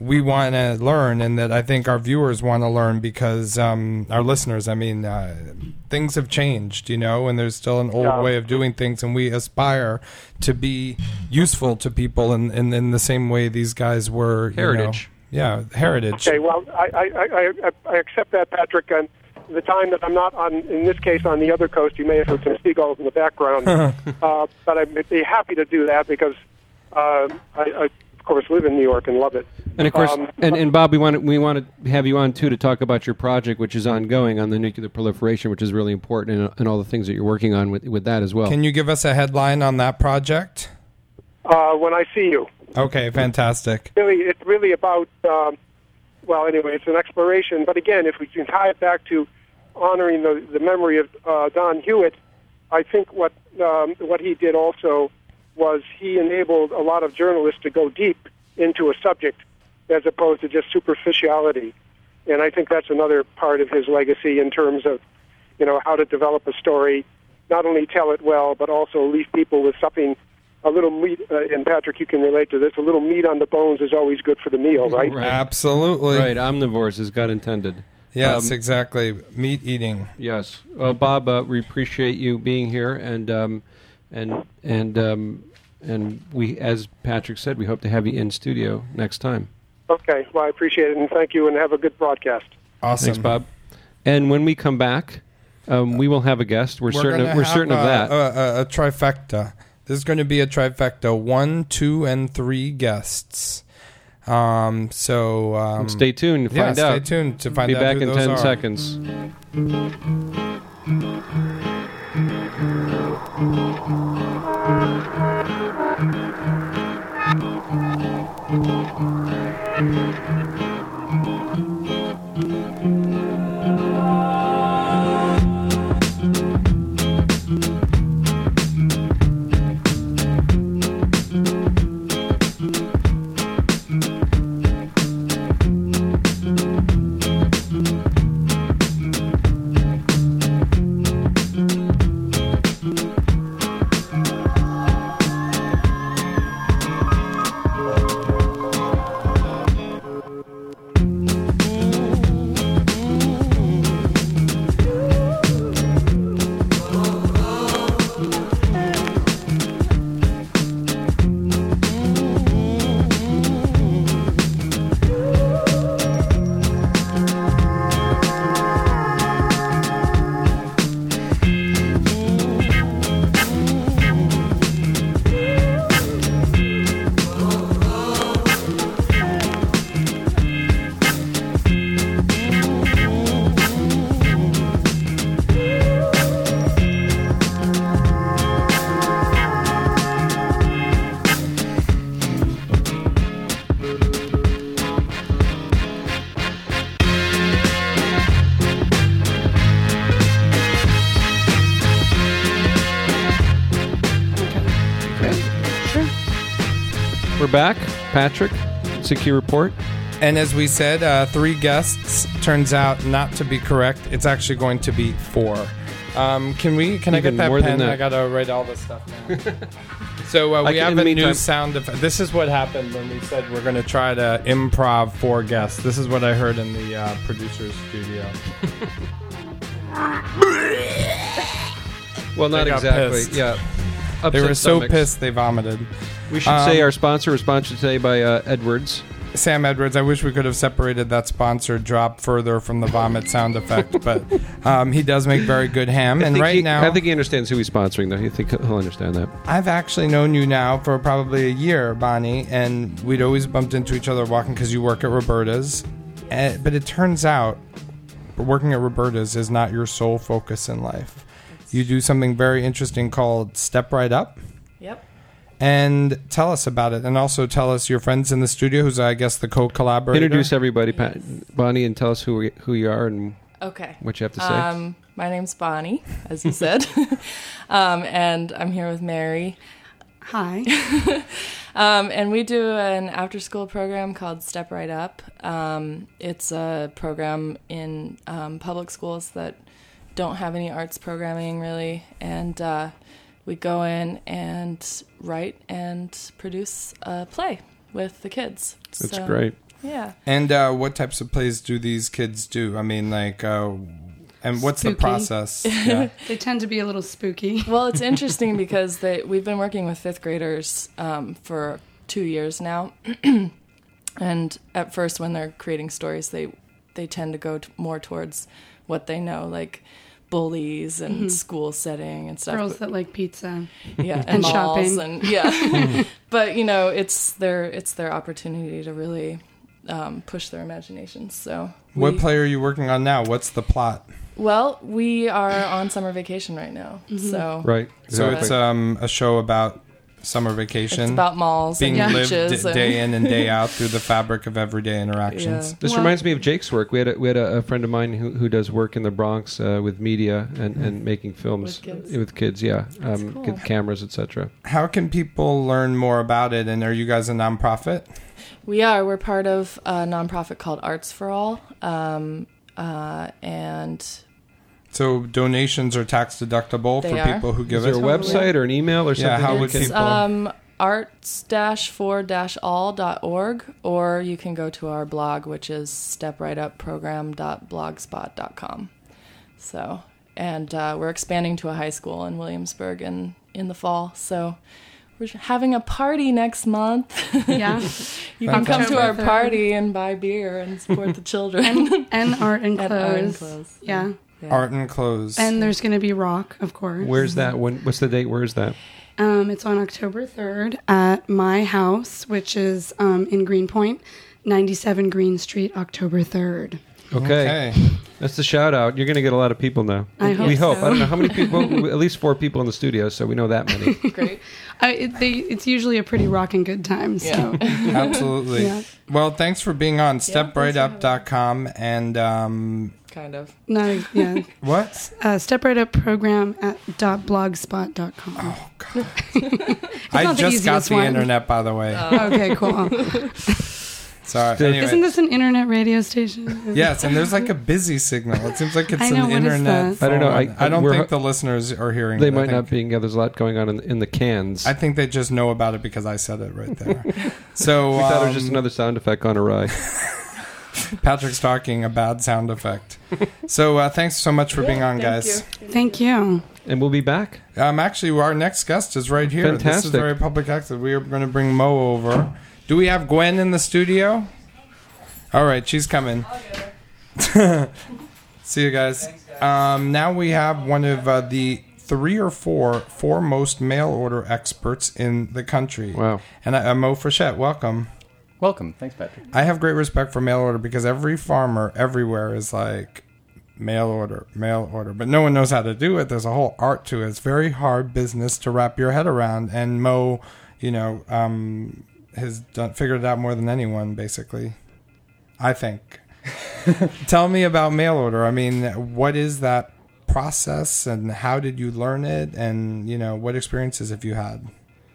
we want to learn, and that I think our viewers want to learn, because um, our listeners, I mean, uh, things have changed, you know, and there's still an old Yeah. way of doing things, and we aspire to be useful to people in, in, in the same way these guys were. You Heritage. know. Yeah, heritage. Okay, well, I, I, I, I, I accept that, Patrick. And the time that I'm not on, in this case, on the other coast, you may have heard some seagulls in the background. uh, but I'd be happy to do that because uh, I, I, of course, live in New York and love it. And of course, Um, and, and Bob, we want to, we want to have you on too to talk about your project, which is ongoing on the nuclear proliferation, which is really important, and, and all the things that you're working on with with that as well. Can you give us a headline on that project? Uh, when I see you. Okay, fantastic. Really, it's really about, um, well, anyway, it's an exploration. But again, if we can tie it back to honoring the, the memory of uh, Don Hewitt, I think what um, what he did also was he enabled a lot of journalists to go deep into a subject as opposed to just superficiality. And I think that's another part of his legacy in terms of, you know, how to develop a story, not only tell it well, but also leave people with something, a little meat, uh, and Patrick, you can relate to this, a little meat on the bones is always good for the meal, right? Right. Absolutely. Right, omnivores, as God intended. Yes, Um, exactly. Meat eating. Yes. Well, Bob, uh, we appreciate you being here, and um, and and um, and we, as Patrick said, we hope to have you in studio next time. Okay, well, I appreciate it, and thank you, and have a good broadcast. Awesome. Thanks, Bob. And when we come back, um, we will have a guest. We're, certain. gonna Of, we're have certain a, of that. A, a, a trifecta. This is going to be a trifecta: one, two, and three guests. Um, so um, stay tuned to yeah, find stay out. tuned to find Be out. back who in those ten are. seconds. We're back. Patrick, Secure Report. And as we said, uh, three guests. Turns out not to be correct. It's actually going to be four. Um, can we? Can Even I get that more than pen? that. I gotta write all this stuff down. So uh, I we can- have in the a new meantime- sound effect. This is what happened when we said we're going to try to improv four guests. This is what I heard in the uh, producer's studio. Well, not They got exactly. pissed. Yeah. They Upset were so stomachs. pissed they vomited. We should Um, say our sponsor was sponsored today by uh, Edwards. Sam Edwards. I wish we could have separated that sponsor drop further from the vomit sound effect, but um, he does make very good ham. I And think right he, now, I think he understands who he's sponsoring, though. I think he'll understand that. I've actually known you now for probably a year, Bonnie, and we'd always bumped into each other walking because you work at Roberta's. Uh, but it turns out working at Roberta's is not your sole focus in life. You do something very interesting called Step Right Up. Yep. And tell us about it. And also tell us your friends in the studio, who's, I guess, the co-collaborator. Introduce everybody, Pat, Bonnie, and tell us who we, who you are and Okay. what you have to say. Um, my name's Bonnie, as you said. um, and I'm here with Mary. Hi. um, and we do an after-school program called Step Right Up. Um, it's a program in um, public schools that don't have any arts programming, really. And uh, we go in and write and produce a play with the kids. That's So- great. Yeah. And uh, what types of plays do these kids do? I mean, like, uh, and what's Spooky. the process? Yeah. They tend to be a little spooky. Well, it's interesting because they we've been working with fifth graders um, for two years now. And at first, when they're creating stories, they they tend to go t- more towards what they know, like bullies and Mm-hmm. school setting and stuff. Girls But- that like pizza. yeah, and, and malls shopping. and yeah. But you know, it's their it's their opportunity to really um, push their imaginations. So, What we- play are you working on now? What's the plot? Well, we are on summer vacation right now, so Right. So Exactly. it's um, a show about summer vacation. it's about malls being and lived beaches d- and day in and day out through the fabric of everyday interactions. Yeah. This Well- reminds me of Jake's work. We had a, we had a, a friend of mine who, who does work in the Bronx uh, with media and, and making films With kids. uh, with kids, yeah, um, cool. with cameras, et cetera. How can people learn more about it? And are you guys a nonprofit? We are. We're part of a nonprofit called Arts for All, um, uh, and So donations are tax deductible They for are. people who give Is there it. a website or an email or Yeah, something? how we would can- people- um, arts dash for dash all dot org, or you can go to our blog, which is step right up program dot blogspot dot com. So, and uh, we're expanding to a high school in Williamsburg in, in the fall. So we're having a party next month. Yeah. You can come to our October third. party and buy beer and support the children. and, and art and And clothes. art and clothes. Yeah. Yeah. Art and clothes. And there's going to be rock, of course. Where's that? When? What's the date? Where is that? Um, it's on October third at my house, which is um, in Greenpoint, ninety-seven Green Street, October third. Okay. Okay. That's the shout out. You're going to get a lot of people now. I hope we hope. so. I don't know how many people. At least four people in the studio, so we know that many. Great. I, it, they, it's usually a pretty rocking good time. So Absolutely. Yeah. Well, thanks for being on step right up dot com and um, Kind of. no, yeah, what? uh, step right up program at dot blogspot dot com. Oh God! not I the just got easiest the one. internet, by the way. Okay, cool. Sorry. Isn't Anyway. Isn't this an internet radio station? Yes, and there's like a busy signal. It seems like it's I know, an what is internet. that? I don't know. phone. I- I don't we're- think the listeners are hearing. They it. I might think- not be. Yeah, there's a lot going on in, in the cans. I think they just know about it because I said it right there. So we thought it was um, just another sound effect gone awry. Patrick's talking a bad sound effect. So uh, thanks so much for being on, thank guys. you. Thank you. And we'll be back. Um, actually, our next guest is right here. This is Fantastic. very public access. We are going to bring Mo over. Do we have Gwen in the studio? All right, she's coming. See you guys. Um, now we have one of uh, the three or four foremost mail order experts in the country. Wow. And uh, Mo Frechette, welcome. Welcome. Thanks, Patrick. I have great respect for mail order because every farmer everywhere is like mail order, mail order, but no one knows how to do it. There's a whole art to it. It's very hard business to wrap your head around. And Mo, you know, um, has done, figured it out more than anyone, basically. I think. Tell me about mail order. I mean, what is that process, and how did you learn it, and you know, what experiences have you had?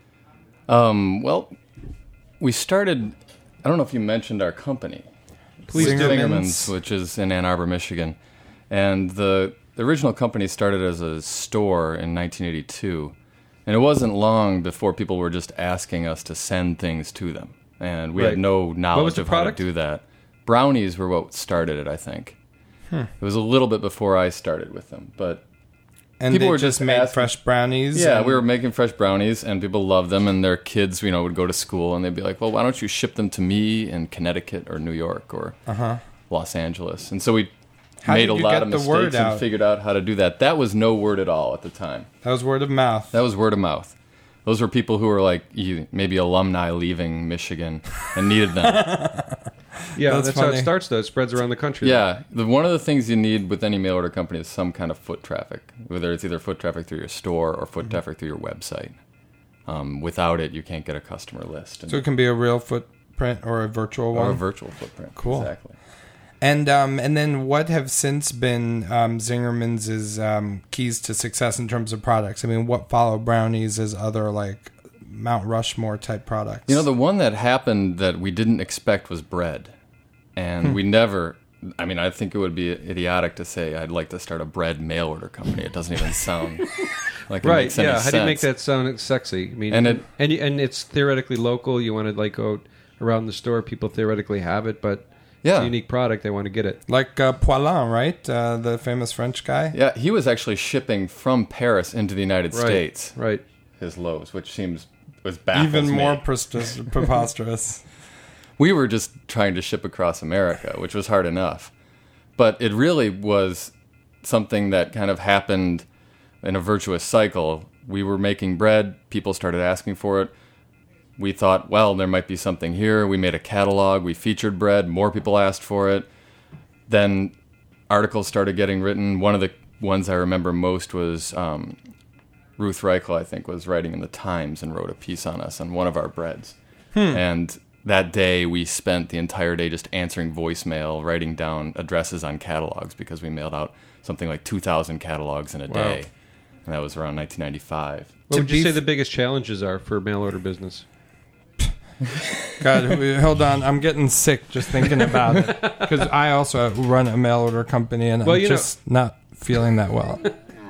Um, well, we started. I don't know if you mentioned our company. Please do. Zingerman's, which is in Ann Arbor, Michigan, and the, the original company started as a store in nineteen eighty-two, and it wasn't long before people were just asking us to send things to them, and we Right. had no knowledge the of how to product? do that. Brownies were what started it, I think. Hmm. It was a little bit before I started with them, but And people they were just just made asking- fresh brownies. yeah, and- we were making fresh brownies, and people loved them, and their kids, you know, would go to school, and they'd be like, well, why don't you ship them to me in Connecticut or New York or Uh-huh. Los Angeles? And so we How made did a you lot get of the word mistakes and out? figured out how to do that. That was no word at all at the time. That was word of mouth. That was word of mouth. Those were people who were like you, maybe alumni leaving Michigan and needed them. Yeah, That's that's, how funny. it starts, though. It spreads around the country. Yeah, the, one of the things you need with any mail order company is some kind of foot traffic, whether it's either foot traffic through your store or foot Mm-hmm. traffic through your website. Um, without it, you can't get a customer list. And, So it can be a real footprint or a virtual one. or a virtual footprint. Cool. Exactly. And um, and then what have since been um, Zingerman's um, keys to success in terms of products? I mean, what follow Brownies as other like Mount Rushmore type products? You know, the one that happened that we didn't expect was bread. And Hmm. we never, I mean, I think it would be idiotic to say I'd like to start a bread mail order company. It doesn't even sound like it Right, makes any yeah. sense. How do you make that sound sexy? I mean, And and, it- and, you- and it's theoretically local. You want to like go around the store. People theoretically have it, but yeah. it's a unique product. They want to get it. Like uh, Poilin, right? Uh, the famous French guy. Yeah, he was actually shipping from Paris into the United right, States. Right. His loaves, which seems was baffles even more me. prestis- preposterous. We were just trying to ship across America, which was hard enough. But it really was something that kind of happened in a virtuous cycle. We were making bread. People started asking for it. We thought, well, there might be something here. We made a catalog. We featured bread. More people asked for it. Then articles started getting written. One of the ones I remember most was um, Ruth Reichel, I think, was writing in the Times and wrote a piece on us on one of our breads. Hmm. And that day, we spent the entire day just answering voicemail, writing down addresses on catalogs, because we mailed out something like two thousand catalogs in a Wow. day. And that was around nineteen ninety-five. What would you say the biggest challenges are for mail order business? God, hold on. I'm getting sick just thinking about it. Because I also run a mail order company, and Well, I'm you just know- not feeling that well.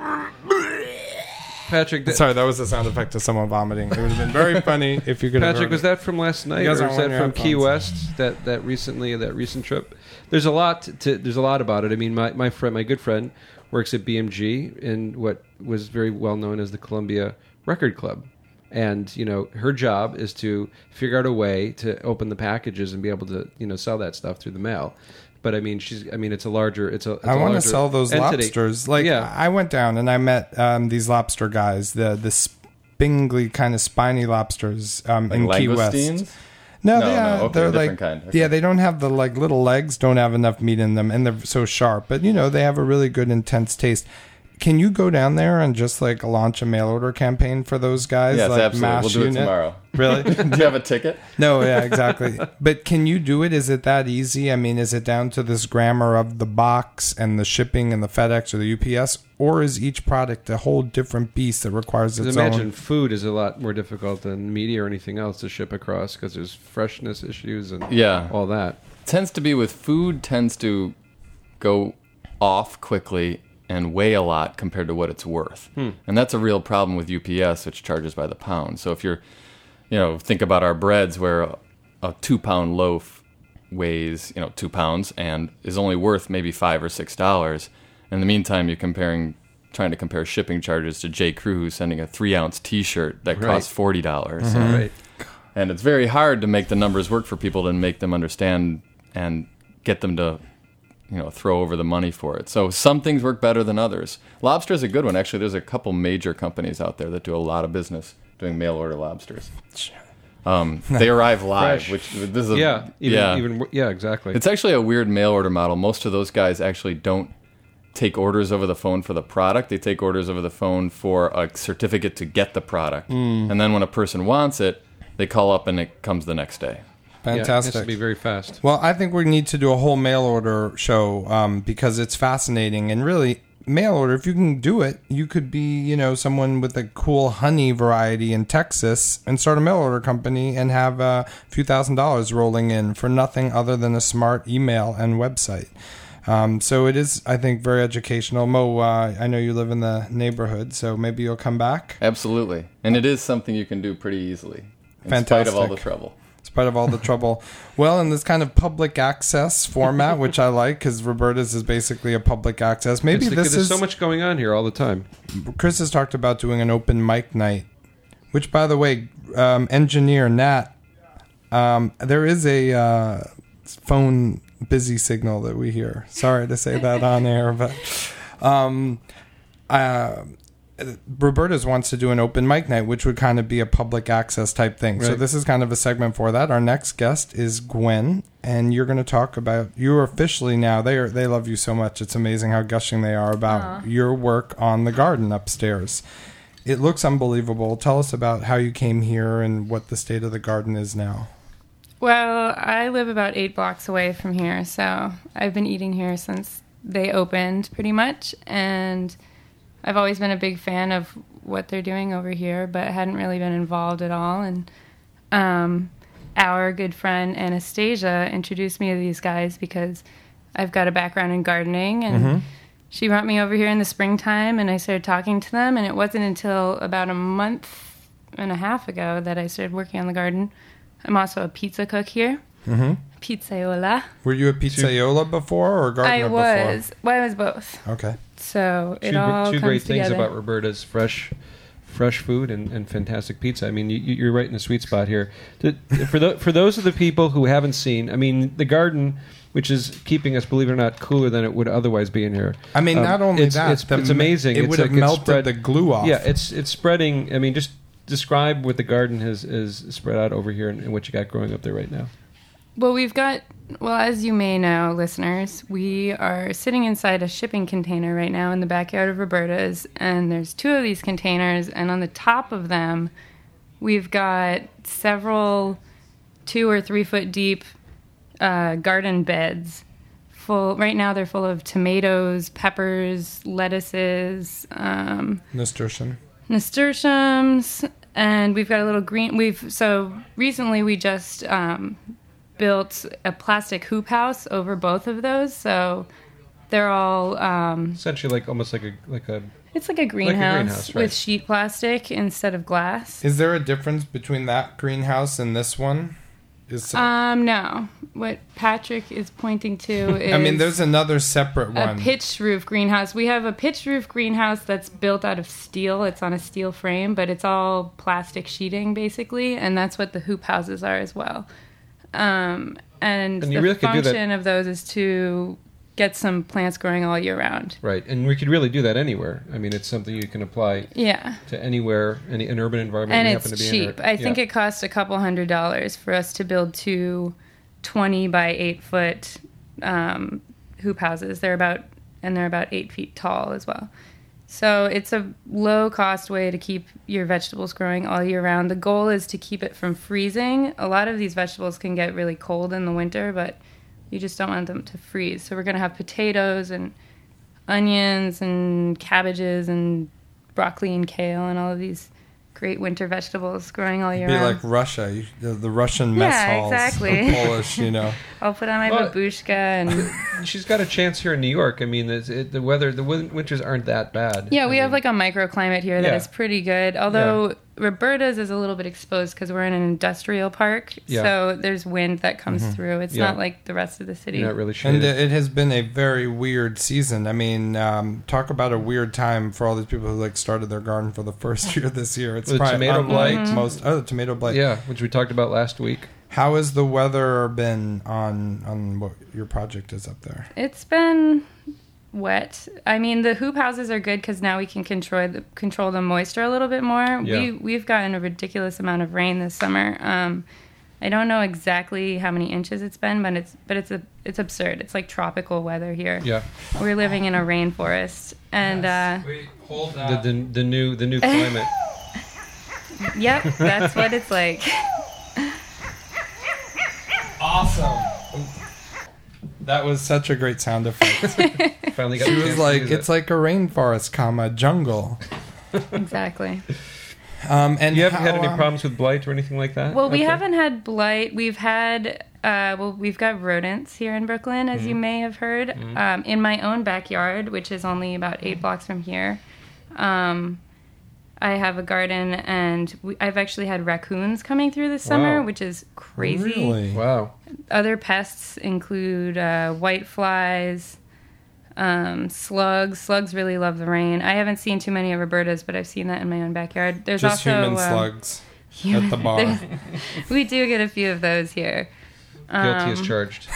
Patrick, th- Sorry, that was the sound effect of someone vomiting. It would have been very funny if you could have Patrick, heard was it. that from last night, You or guys is aren't that wearing from your Key headphones. West? That that recently, that recent trip. There's a lot to, to there's a lot about it. I mean, my my friend, my good friend, works at B M G in what was very well known as the Columbia Record Club, and you know her job is to figure out a way to open the packages and be able to you know sell that stuff through the mail. But I mean, she's. I mean, it's a larger. It's a. It's I a want to larger sell those entity. lobsters. Like, yeah. I went down and I met um, these lobster guys, the the spingly kind of spiny lobsters um, Like in Key West. langoustines? No, No, they, no, uh, okay, they're different like, kind. Okay. yeah, they don't have the like little legs, don't have enough meat in them, and they're so sharp. But you know, they have a really good, intense taste. Can you go down there and just like launch a mail order campaign for those guys? Yes, like absolutely. mass We'll do it unit? tomorrow. Really? Do you have a ticket? No, yeah, exactly. But can you do it? Is it that easy? I mean, is it down to this grammar of the box and the shipping and the FedEx or the U P S? Or is each product a whole different beast that requires its Imagine own? food is a lot more difficult than media or anything else to ship across because there's freshness issues and Yeah. all that. Tends to be with food, tends to go off quickly and weigh a lot compared to what it's worth. Hmm. And that's a real problem with U P S, which charges by the pound. So if you're, you know, think about our breads where a, a two pound loaf weighs, you know, two pounds and is only worth maybe five or six dollars. In the meantime, you're comparing, trying to compare shipping charges to J. Crew, who's sending a three ounce T-shirt that Right. costs forty dollars. Mhm. And, Right. and it's very hard to make the numbers work for people and make them understand and get them to, you know, throw over the money for it. So some things work better than others. Lobster is a good one. Actually, there's a couple major companies out there that do a lot of business doing mail order lobsters. Um, they arrive live, Fresh. which this is a, Yeah, even- yeah, even- yeah, exactly. It's actually a weird mail order model. Most of those guys actually don't take orders over the phone for the product. They take orders over the phone for a certificate to get the product, Mm. and then when a person wants it, they call up and it comes the next day. Fantastic. Yeah, it has to be very fast. Well, I think we need to do a whole mail order show um, because it's fascinating and really mail order. If you can do it, you could be, you know, someone with a cool honey variety in Texas and start a mail order company and have a few thousand dollars rolling in for nothing other than a smart email and website. Um, so it is, I think, very educational. Mo, uh, I know you live in the neighborhood, so maybe you'll come back. Absolutely, and it is something you can do pretty easily, in Fantastic. spite of all the trouble. In spite of all the trouble. Well, in this kind of public access format, which I like, because Roberta's is basically a public access. Maybe It's- this there's is so much going on here all the time. Chris has talked about doing an open mic night, which, by the way, um, engineer Nat, um, there is a uh, phone busy signal that we hear. Sorry to say that on air, but um, uh, Roberta's wants to do an open mic night, which would kind of be a public access type thing. So Right. this is kind of a segment for that. Our next guest is Gwen, and you're going to talk about, you're officially now, they are, they love you so much. It's amazing how gushing they are about Aw. your work on the garden upstairs. It looks unbelievable. Tell us about how you came here and what the state of the garden is now. Well, I live about eight blocks away from here, so I've been eating here since they opened, pretty much, and I've always been a big fan of what they're doing over here, but hadn't really been involved at all. And um, our good friend Anastasia introduced me to these guys because I've got a background in gardening, and Mhm. she brought me over here in the springtime, and I started talking to them, and it wasn't until about a month and a half ago that I started working on the garden I'm also a pizza cook here. Mm-hmm. Pizzaiola. Were you a pizzaiola before or a gardener I was. before? Well, I was both. Okay. So it two, all two comes great things together. about Roberta's fresh, fresh food and, and fantastic pizza. I mean, you, you're right in the sweet spot here. To, for the, for those of the people who haven't seen, I mean, the garden, which is keeping us, believe it or not, cooler than it would otherwise be in here. I mean, um, not only it's, that, it's, the it's amazing. It it's would have like it's melted spread, the glue off. Yeah, it's it's spreading. I mean, just describe what the garden has is spread out over here and, and what you got growing up there right now. Well, we've got, well, as you may know, listeners, we are sitting inside a shipping container right now in the backyard of Roberta's, and there's two of these containers, and on the top of them, we've got several two or three foot deep uh, garden beds. Full, right now, they're full of tomatoes, peppers, lettuces, um, nasturtium, nasturtiums, and we've got a little green. We've so recently we just um, built a plastic hoop house over both of those, so they're all um, essentially like almost like a like a. It's like a greenhouse, like a greenhouse right. with sheet plastic instead of glass. Is there a difference between that greenhouse and this one? Is um no. What Patrick is pointing to is I mean, there's another separate a one. pitched roof greenhouse. We have a pitched roof greenhouse that's built out of steel. It's on a steel frame, but it's all plastic sheeting basically, and that's what the hoop houses are as well. Um, and, And you the really could do that- function of those is to get some plants growing all year round. Right, and we could really do that anywhere. I mean, it's something you can apply Yeah. to anywhere, any an urban environment. And we it's happen to be cheap. in. I think yeah. it cost a couple hundred dollars for us to build two twenty by eight foot um, hoop houses. They're about, and they're about eight feet tall as well. So it's a low cost way to keep your vegetables growing all year round. The goal is to keep it from freezing. A lot of these vegetables can get really cold in the winter, but you just don't want them to freeze. So we're going to have potatoes and onions and cabbages and broccoli and kale and all of these great winter vegetables growing all year Be round. like Russia, you, the, the Russian mess Yeah, halls, exactly. Polish, you know. I'll put on my Well, babushka and She's got a chance here in New York. I mean, it's, it, the weather, the win- winters aren't that bad. yeah, we I have mean, like a microclimate here that Yeah. is pretty good. Although Roberta's is a little bit exposed because we're in an industrial park, Yeah. so there's wind that comes Mhm. through. It's Yeah. not like the rest of the city. You're not really And shaded. it has been a very weird season. I mean, um, talk about a weird time for all these people who like started their garden for the first year this year. It's The probably tomato unlike blight. most. Oh, the tomato blight. yeah, which we talked about last week. How has the weather been on on what your project is up there? It's been wet. I mean, the hoop houses are good because now we can control the, control the moisture a little bit more. Yeah. We we've gotten a ridiculous amount of rain this summer. Um, I don't know exactly how many inches it's been, but it's but it's a it's absurd. It's like tropical weather here. Yeah, We're living in a rainforest, and uh, Wait, hold the, the the new the new climate. yep, that's what it's like. Awesome. That was such a great sound effect. Finally got She a was chance to like, use it's it. like a rainforest, comma jungle. Exactly. Um, and You haven't how, had any um, problems with blight or anything like that? Well, we Okay. haven't had blight. We've had, uh, well, we've got rodents here in Brooklyn, as you Mm-hmm. may have heard. Um, in my own backyard, which is only about eight blocks from here, um, I have a garden, and we, I've actually had raccoons coming through this summer, Wow. which is crazy. Really? Wow. Other pests include uh, white flies, um, slugs. Slugs really love the rain. I haven't seen too many of Roberta's, but I've seen that in my own backyard. There's Just also human um, slugs human- at the bar. there's- we do get a few of those here. Guilty as Um, charged.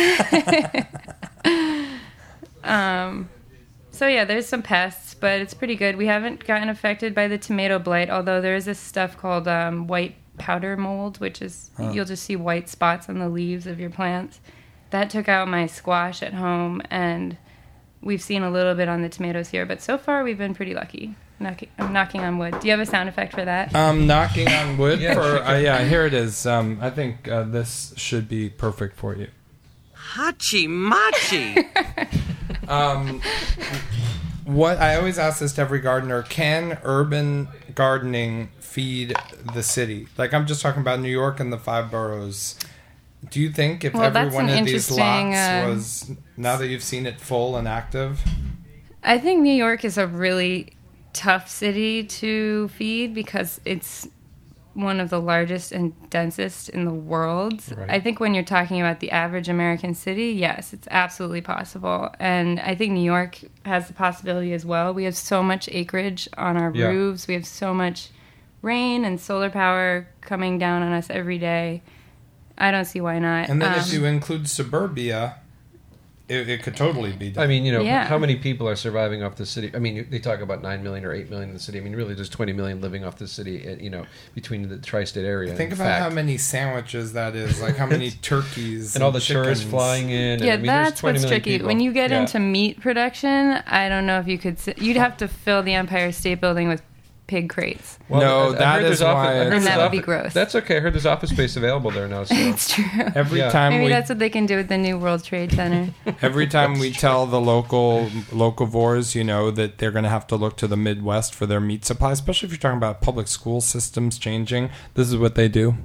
Um, so yeah, there's some pests, but it's pretty good. We haven't gotten affected by the tomato blight, although there is this stuff called um, white powder mold, which is Huh. you'll just see white spots on the leaves of your plants. That took out my squash at home, and we've seen a little bit on the tomatoes here, but so far we've been pretty lucky. Knocking, I'm knocking on wood. Do you have a sound effect for that? Um, knocking on wood Yeah, for sure. uh, yeah. Here it is. Um, I think uh, this should be perfect for you. Hachi machi. Um, what I always ask this to every gardener: can urban gardening feed the city? Like I'm just talking about New York and the five boroughs. Do you think if Well, every that's one an of these interesting, lots uh, was now that you've seen it full and active? I think New York is a really tough city to feed because it's one of the largest and densest in the world. Right. I think when you're talking about the average American city, yes, it's absolutely possible. And I think New York has the possibility as well. We have so much acreage on our Yeah. roofs. We have so much rain and solar power coming down on us every day. I don't see why not. And then Um, if you include suburbia, it, it could totally be done. I mean, you know, Yeah. how many people are surviving off the city? I mean, they talk about nine million or eight million in the city. I mean, really, there's twenty million living off the city, uh, you know, between the tri-state area. Think in about fact. how many sandwiches that is, like how many turkeys and all the tourists chickens. flying in. Yeah, and, I mean, there's that's twenty what's million tricky. people. When you get Yeah. into meat production, I don't know if you could. Sit, you'd have to fill the Empire State Building with pig crates. Well, No, I- I that heard is there's office- why I heard it's- And there's that would be office- gross. That's okay. I heard there's office space available there now. So. It's true. Every Yeah. time Maybe we that's what they can do with the new World Trade Center. every time we tell the local locavores, you know, that they're going to have to look to the Midwest for their meat supply, especially if you're talking about public school systems changing. This is what they do.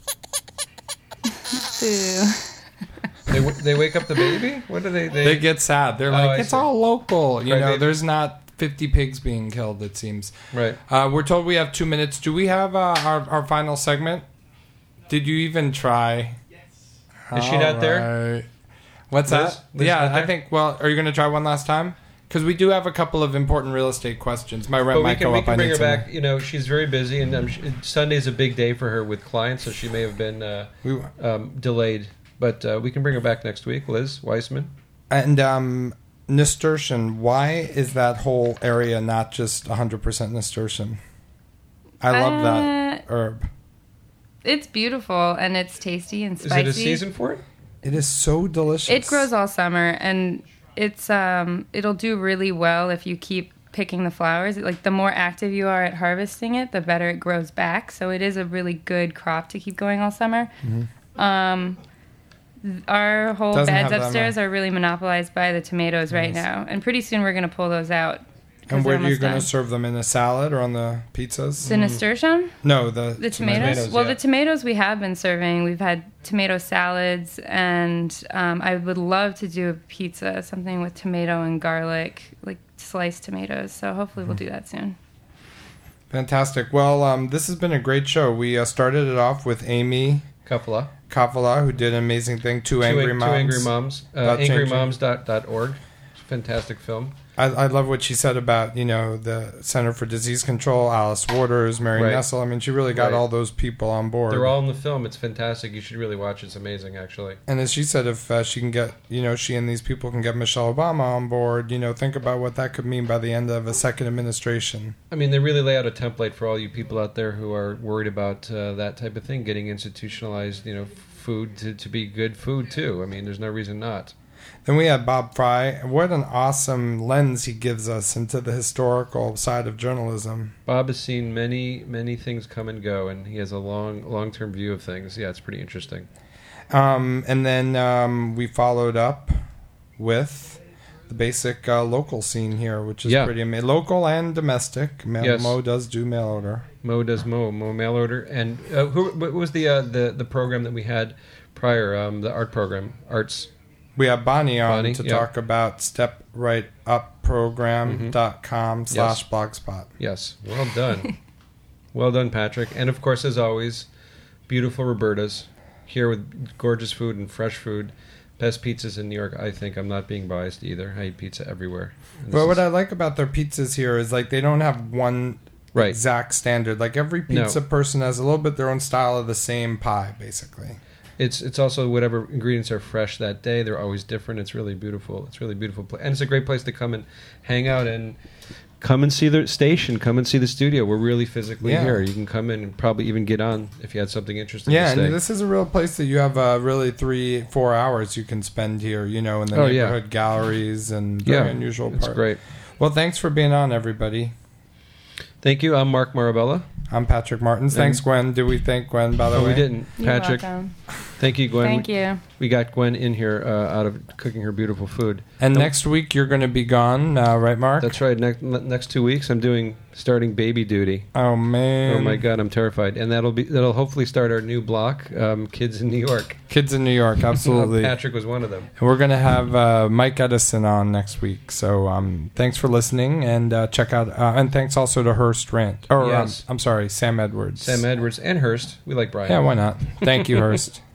Ew. They, w- they wake up the baby? What do they... They, They get sad. They're Oh, like, I it's see. all local. You Right, know, they- there's not fifty pigs being killed, it seems. Right. Uh, we're told we have two minutes. Do we have uh, our, our final segment? Did you even try? Is she not there? Right. What's Liz? that? Liz yeah, not I there? think, well, are you going to try one last time? Because we do have a couple of important real estate questions. My rent But we might can, go we up. can I bring need her to know. back. You know, she's very busy, and um, sh- Sunday's a big day for her with clients, so she may have been uh, We- um, delayed. But uh, we can bring her back next week. Liz Weissman. And um, nasturtium, why is that whole area not just one hundred percent nasturtium? I love that Uh, herb. It's beautiful and it's tasty and Is spicy. it a season for it? It is so delicious. It grows all summer, and it's um it'll do really well if you keep picking the flowers. Like the more active you are at harvesting it, the better it grows back. So it is a really good crop to keep going all summer. Mm-hmm. Um, th- our whole Doesn't beds have that upstairs much. are really monopolized by the tomatoes right Yes. now, and pretty soon we're going to pull those out. 'cause And where they're are you almost going to done. serve them? In a salad or on the pizzas? The nasturtium? No, the, The tomatoes? tomatoes, well, yeah. the tomatoes we have been serving. We've had tomato salads, and um, I would love to do a pizza, something with tomato and garlic, like sliced tomatoes. So hopefully we'll do that soon. Fantastic. Well, um, this has been a great show. We uh, started it off with Amy Kafala. Kafala, who did an amazing thing, Two, Two Angry Ang- Moms. Two Angry Moms. Uh, About angry changing- moms dot org. Fantastic film. I, I love what she said about, you know, the Center for Disease Control, Alice Waters, Mary Right. Nessel. I mean, she really got Right. all those people on board. They're all in the film. It's fantastic. You should really watch it. It's amazing, actually. And as she said, if uh, she can get, you know, she and these people can get Michelle Obama on board, you know, think about what that could mean by the end of a second administration. I mean, they really lay out a template for all you people out there who are worried about uh, that type of thing, getting institutionalized, you know, food to, to be good food, too. I mean, there's no reason not. Then we had Bob Fry. What an awesome lens he gives us into the historical side of journalism. Bob has seen many, many things come and go, and he has a long, long-term view of things. Yeah, it's pretty interesting. Um, and then um, we followed up with the basic uh, local scene here, which is Yeah. pretty amazing. Local and domestic. Mail, Yes. Mo does do mail order. Mo does Mo, Mo mail order. And uh, who what was the, uh, the the program that we had prior, um, the art program, Arts? We have Bonnie on Bonnie, to yeah. talk about step right up program dot com slash blogspot. Yes, well done. Well done, Patrick. And of course, as always, beautiful Roberta's here with gorgeous food and fresh food. Best pizzas in New York, I think. I'm not being biased either. I eat pizza everywhere. And this But what is- I like about their pizzas here is like they don't have one Right. exact standard. Like every No. pizza person has a little bit their own style of the same pie, basically. It's it's also whatever ingredients are fresh that day. They're always different. It's really beautiful. It's really beautiful, pla- and it's a great place to come and hang out and come and see the station. Come and see the studio. We're really physically Yeah. here. You can come in and probably even get on if you had something interesting. Yeah, to say. and this is a real place that you have uh, really three, four hours you can spend here, you know, in the Oh, yeah. neighborhood galleries and very Yeah, unusual it's part. great. Well, thanks for being on, everybody. Thank you. I'm Mark Marabella. I'm Patrick Martins. And- Thanks, Gwen. Did we thank Gwen, by the Oh, way? we didn't. You're Patrick. welcome. Thank you, Gwen. Thank we, you. We got Gwen in here uh, out of cooking her beautiful food. And no, next week you're going to be gone, uh, right, Mark? That's right. Next next two weeks I'm doing starting baby duty. Oh man! Oh my God, I'm terrified. And that'll be that'll hopefully start our new block, um, Kids in New York. Kids in New York, absolutely. Patrick was one of them. And we're going to have uh, Mike Edison on next week. So um, thanks for listening, and uh, check out uh, and thanks also to Hurst Rant. Or yes. um, I'm sorry, Sam Edwards. Sam Edwards and Hurst. We like Brian. Yeah, why not? Thank you, Hurst.